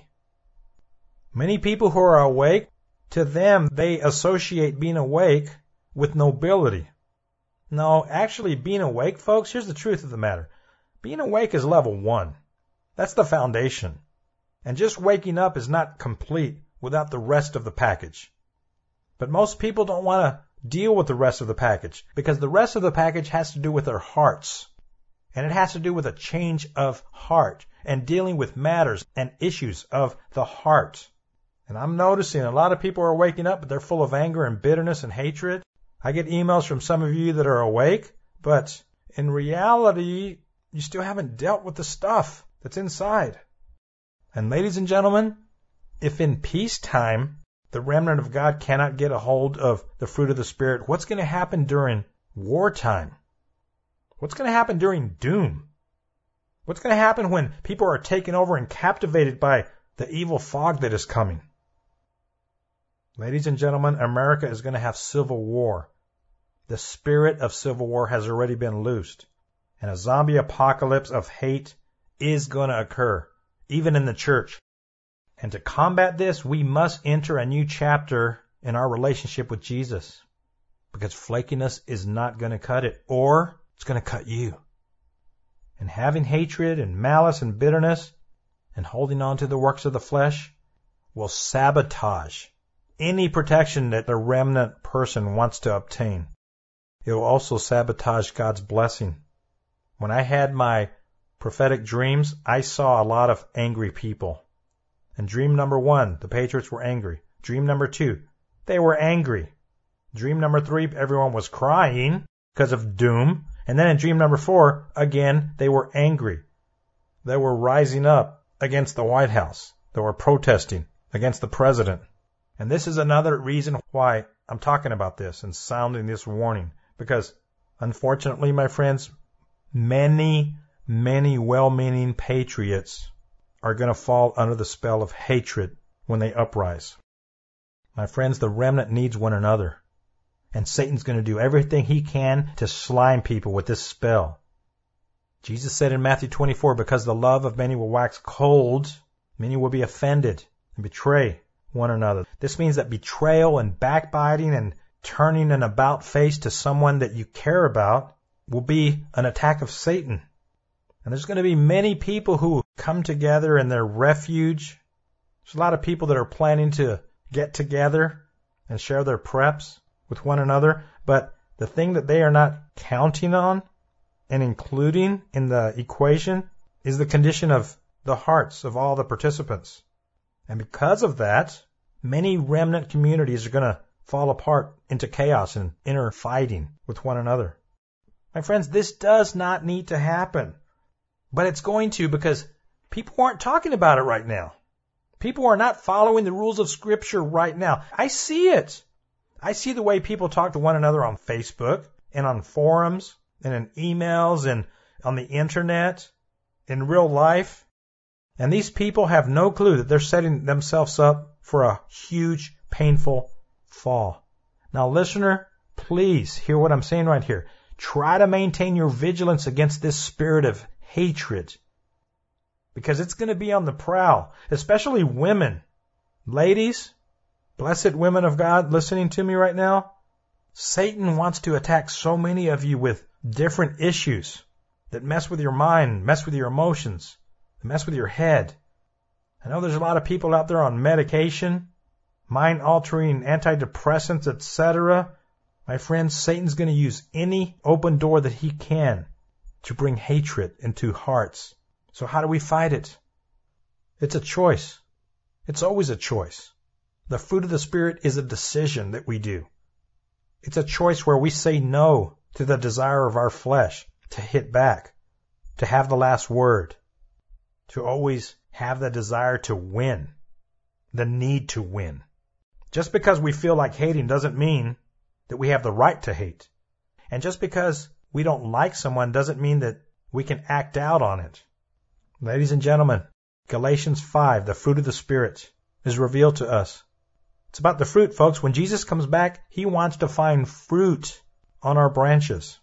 Many people who are awake, to them, they associate being awake with nobility. No, actually, being awake, folks, here's the truth of the matter. Being awake is level 1. That's the foundation. And just waking up is not complete without the rest of the package. But most people don't want to deal with the rest of the package, because the rest of the package has to do with their hearts. And it has to do with a change of heart and dealing with matters and issues of the heart. And I'm noticing a lot of people are waking up, but they're full of anger and bitterness and hatred. I get emails from some of you that are awake, but in reality, you still haven't dealt with the stuff that's inside. And ladies and gentlemen, if in peacetime the remnant of God cannot get a hold of the fruit of the Spirit, what's going to happen during wartime? What's going to happen during doom? What's going to happen when people are taken over and captivated by the evil fog that is coming? Ladies and gentlemen, America is going to have civil war. The spirit of civil war has already been loosed. And a zombie apocalypse of hate is going to occur, even in the church. And to combat this, we must enter a new chapter in our relationship with Jesus. Because flakiness is not going to cut it, or it's going to cut you. And having hatred and malice and bitterness and holding on to the works of the flesh will sabotage any protection that the remnant person wants to obtain. It will also sabotage God's blessing. When I had my prophetic dreams, I saw a lot of angry people. And dream number 1, the patriots were angry. Dream number 2, they were angry. Dream number 3, everyone was crying because of doom. And then in dream number 4, again, they were angry. They were rising up against the White House. They were protesting against the president. And this is another reason why I'm talking about this and sounding this warning. Because, unfortunately, my friends, many well-meaning patriots are going to fall under the spell of hatred when they uprise. My friends, the remnant needs one another. And Satan's going to do everything he can to slime people with this spell. Jesus said in Matthew 24, because the love of many will wax cold, many will be offended and betray one another. This means that betrayal and backbiting and turning an about face to someone that you care about will be an attack of Satan. And there's going to be many people who come together in their refuge. There's a lot of people that are planning to get together and share their preps with one another. But the thing that they are not counting on and including in the equation is the condition of the hearts of all the participants. And because of that, many remnant communities are going to fall apart into chaos and inner fighting with one another. My friends, this does not need to happen. But it's going to, because people aren't talking about it right now. People are not following the rules of Scripture right now. I see it. I see the way people talk to one another on Facebook and on forums and in emails and on the internet, in real life. And these people have no clue that they're setting themselves up for a huge, painful fall. Now, listener, please hear what I'm saying right here. Try to maintain your vigilance against this spirit of hatred, because it's going to be on the prowl, especially women. Ladies, blessed women of God listening to me right now, Satan wants to attack so many of you with different issues that mess with your mind, mess with your emotions, mess with your head. I know there's a lot of people out there on medication, mind-altering antidepressants, etc. My friends, Satan's going to use any open door that he can to bring hatred into hearts. So how do we fight it? It's a choice. It's always a choice. The fruit of the Spirit is a decision that we do. It's a choice where we say no to the desire of our flesh to hit back, to have the last word, to always have the desire to win, the need to win. Just because we feel like hating doesn't mean that we have the right to hate. And just because we don't like someone doesn't mean that we can act out on it. Ladies and gentlemen, Galatians 5, the fruit of the Spirit, is revealed to us. It's about the fruit, folks. When Jesus comes back, he wants to find fruit on our branches.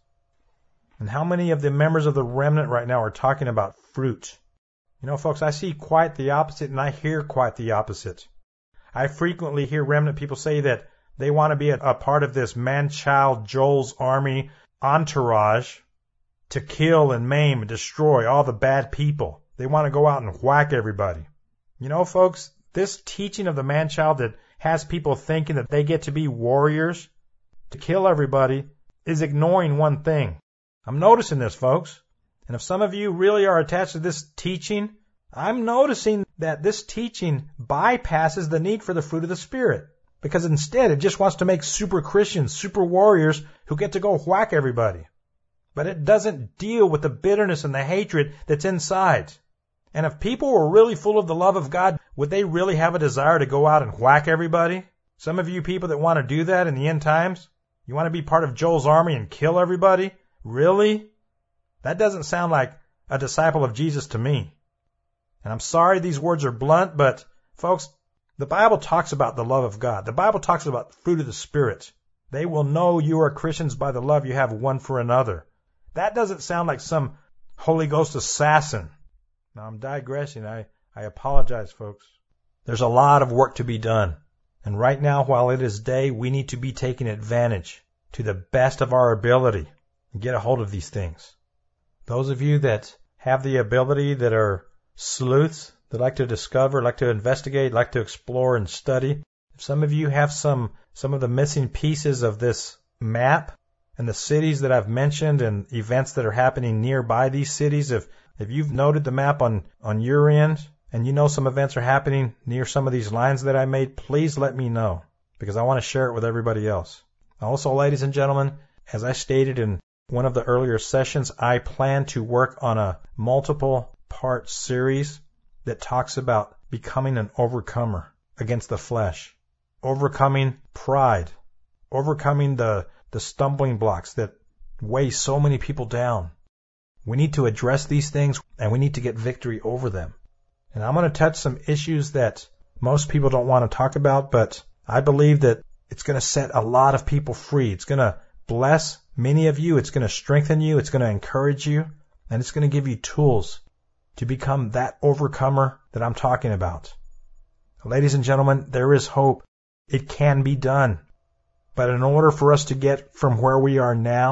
And how many of the members of the remnant right now are talking about fruit? You know, folks, I see quite the opposite, and I hear quite the opposite. I frequently hear remnant people say that they want to be a part of this man-child Joel's army entourage to kill and maim and destroy all the bad people. They want to go out and whack everybody. You know, folks, this teaching of the man-child that has people thinking that they get to be warriors to kill everybody is ignoring one thing. I'm noticing this, folks. And if some of you really are attached to this teaching, I'm noticing that this teaching bypasses the need for the fruit of the Spirit. Because instead, it just wants to make super Christians, super warriors who get to go whack everybody. But it doesn't deal with the bitterness and the hatred that's inside. And if people were really full of the love of God, would they really have a desire to go out and whack everybody? Some of you people that want to do that in the end times, you want to be part of Joel's army and kill everybody? Really? That doesn't sound like a disciple of Jesus to me. And I'm sorry these words are blunt, but folks, the Bible talks about the love of God. The Bible talks about the fruit of the Spirit. They will know you are Christians by the love you have one for another. That doesn't sound like some Holy Ghost assassin. Now, I'm digressing. I apologize, folks. There's a lot of work to be done. And right now, while it is day, we need to be taking advantage to the best of our ability and get a hold of these things. Those of you that have the ability, that are sleuths, that like to discover, like to investigate, like to explore and study. If some of you have some of the missing pieces of this map and the cities that I've mentioned and events that are happening nearby these cities, if you've noted the map on your end and you know some events are happening near some of these lines that I made, please let me know, because I want to share it with everybody else. Also, ladies and gentlemen, as I stated in one of the earlier sessions, I plan to work on a multiple-part series that talks about becoming an overcomer against the flesh, overcoming pride, overcoming the stumbling blocks that weigh so many people down. We need to address these things, and we need to get victory over them. And I'm going to touch some issues that most people don't want to talk about, but I believe that it's going to set a lot of people free. It's going to bless many of you. It's going to strengthen you. It's going to encourage you, and it's going to give you tools to become that overcomer that I'm talking about. Ladies and gentlemen, there is hope. It can be done. But in order for us to get from where we are now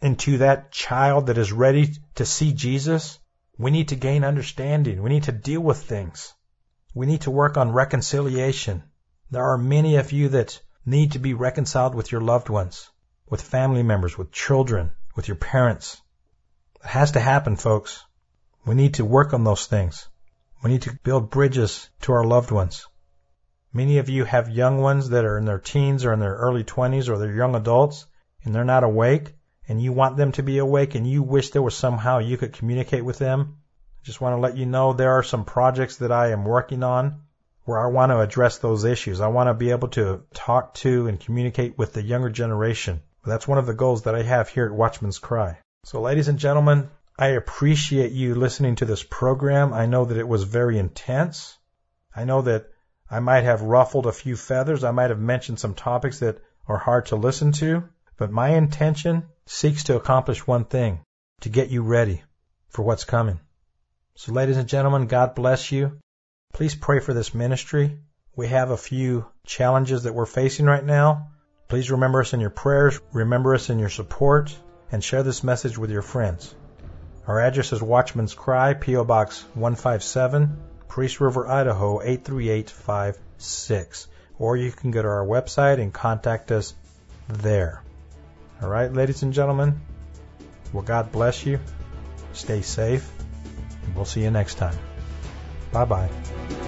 into that child that is ready to see Jesus, we need to gain understanding. We need to deal with things. We need to work on reconciliation. There are many of you that need to be reconciled with your loved ones, with family members, with children, with your parents. It has to happen, folks. We need to work on those things. We need to build bridges to our loved ones. Many of you have young ones that are in their teens or in their early 20s or they're young adults and they're not awake, and you want them to be awake and you wish there was somehow you could communicate with them. I just want to let you know there are some projects that I am working on where I want to address those issues. I want to be able to talk to and communicate with the younger generation. That's one of the goals that I have here at Watchman's Cry. So ladies and gentlemen, I appreciate you listening to this program. I know that it was very intense. I know that I might have ruffled a few feathers. I might have mentioned some topics that are hard to listen to. But my intention seeks to accomplish one thing, to get you ready for what's coming. So ladies and gentlemen, God bless you. Please pray for this ministry. We have a few challenges that we're facing right now. Please remember us in your prayers, remember us in your support, and share this message with your friends. Our address is Watchman's Cry, P.O. Box 157, Priest River, Idaho 83856. Or you can go to our website and contact us there. All right, ladies and gentlemen, well, God bless you. Stay safe, and we'll see you next time. Bye-bye.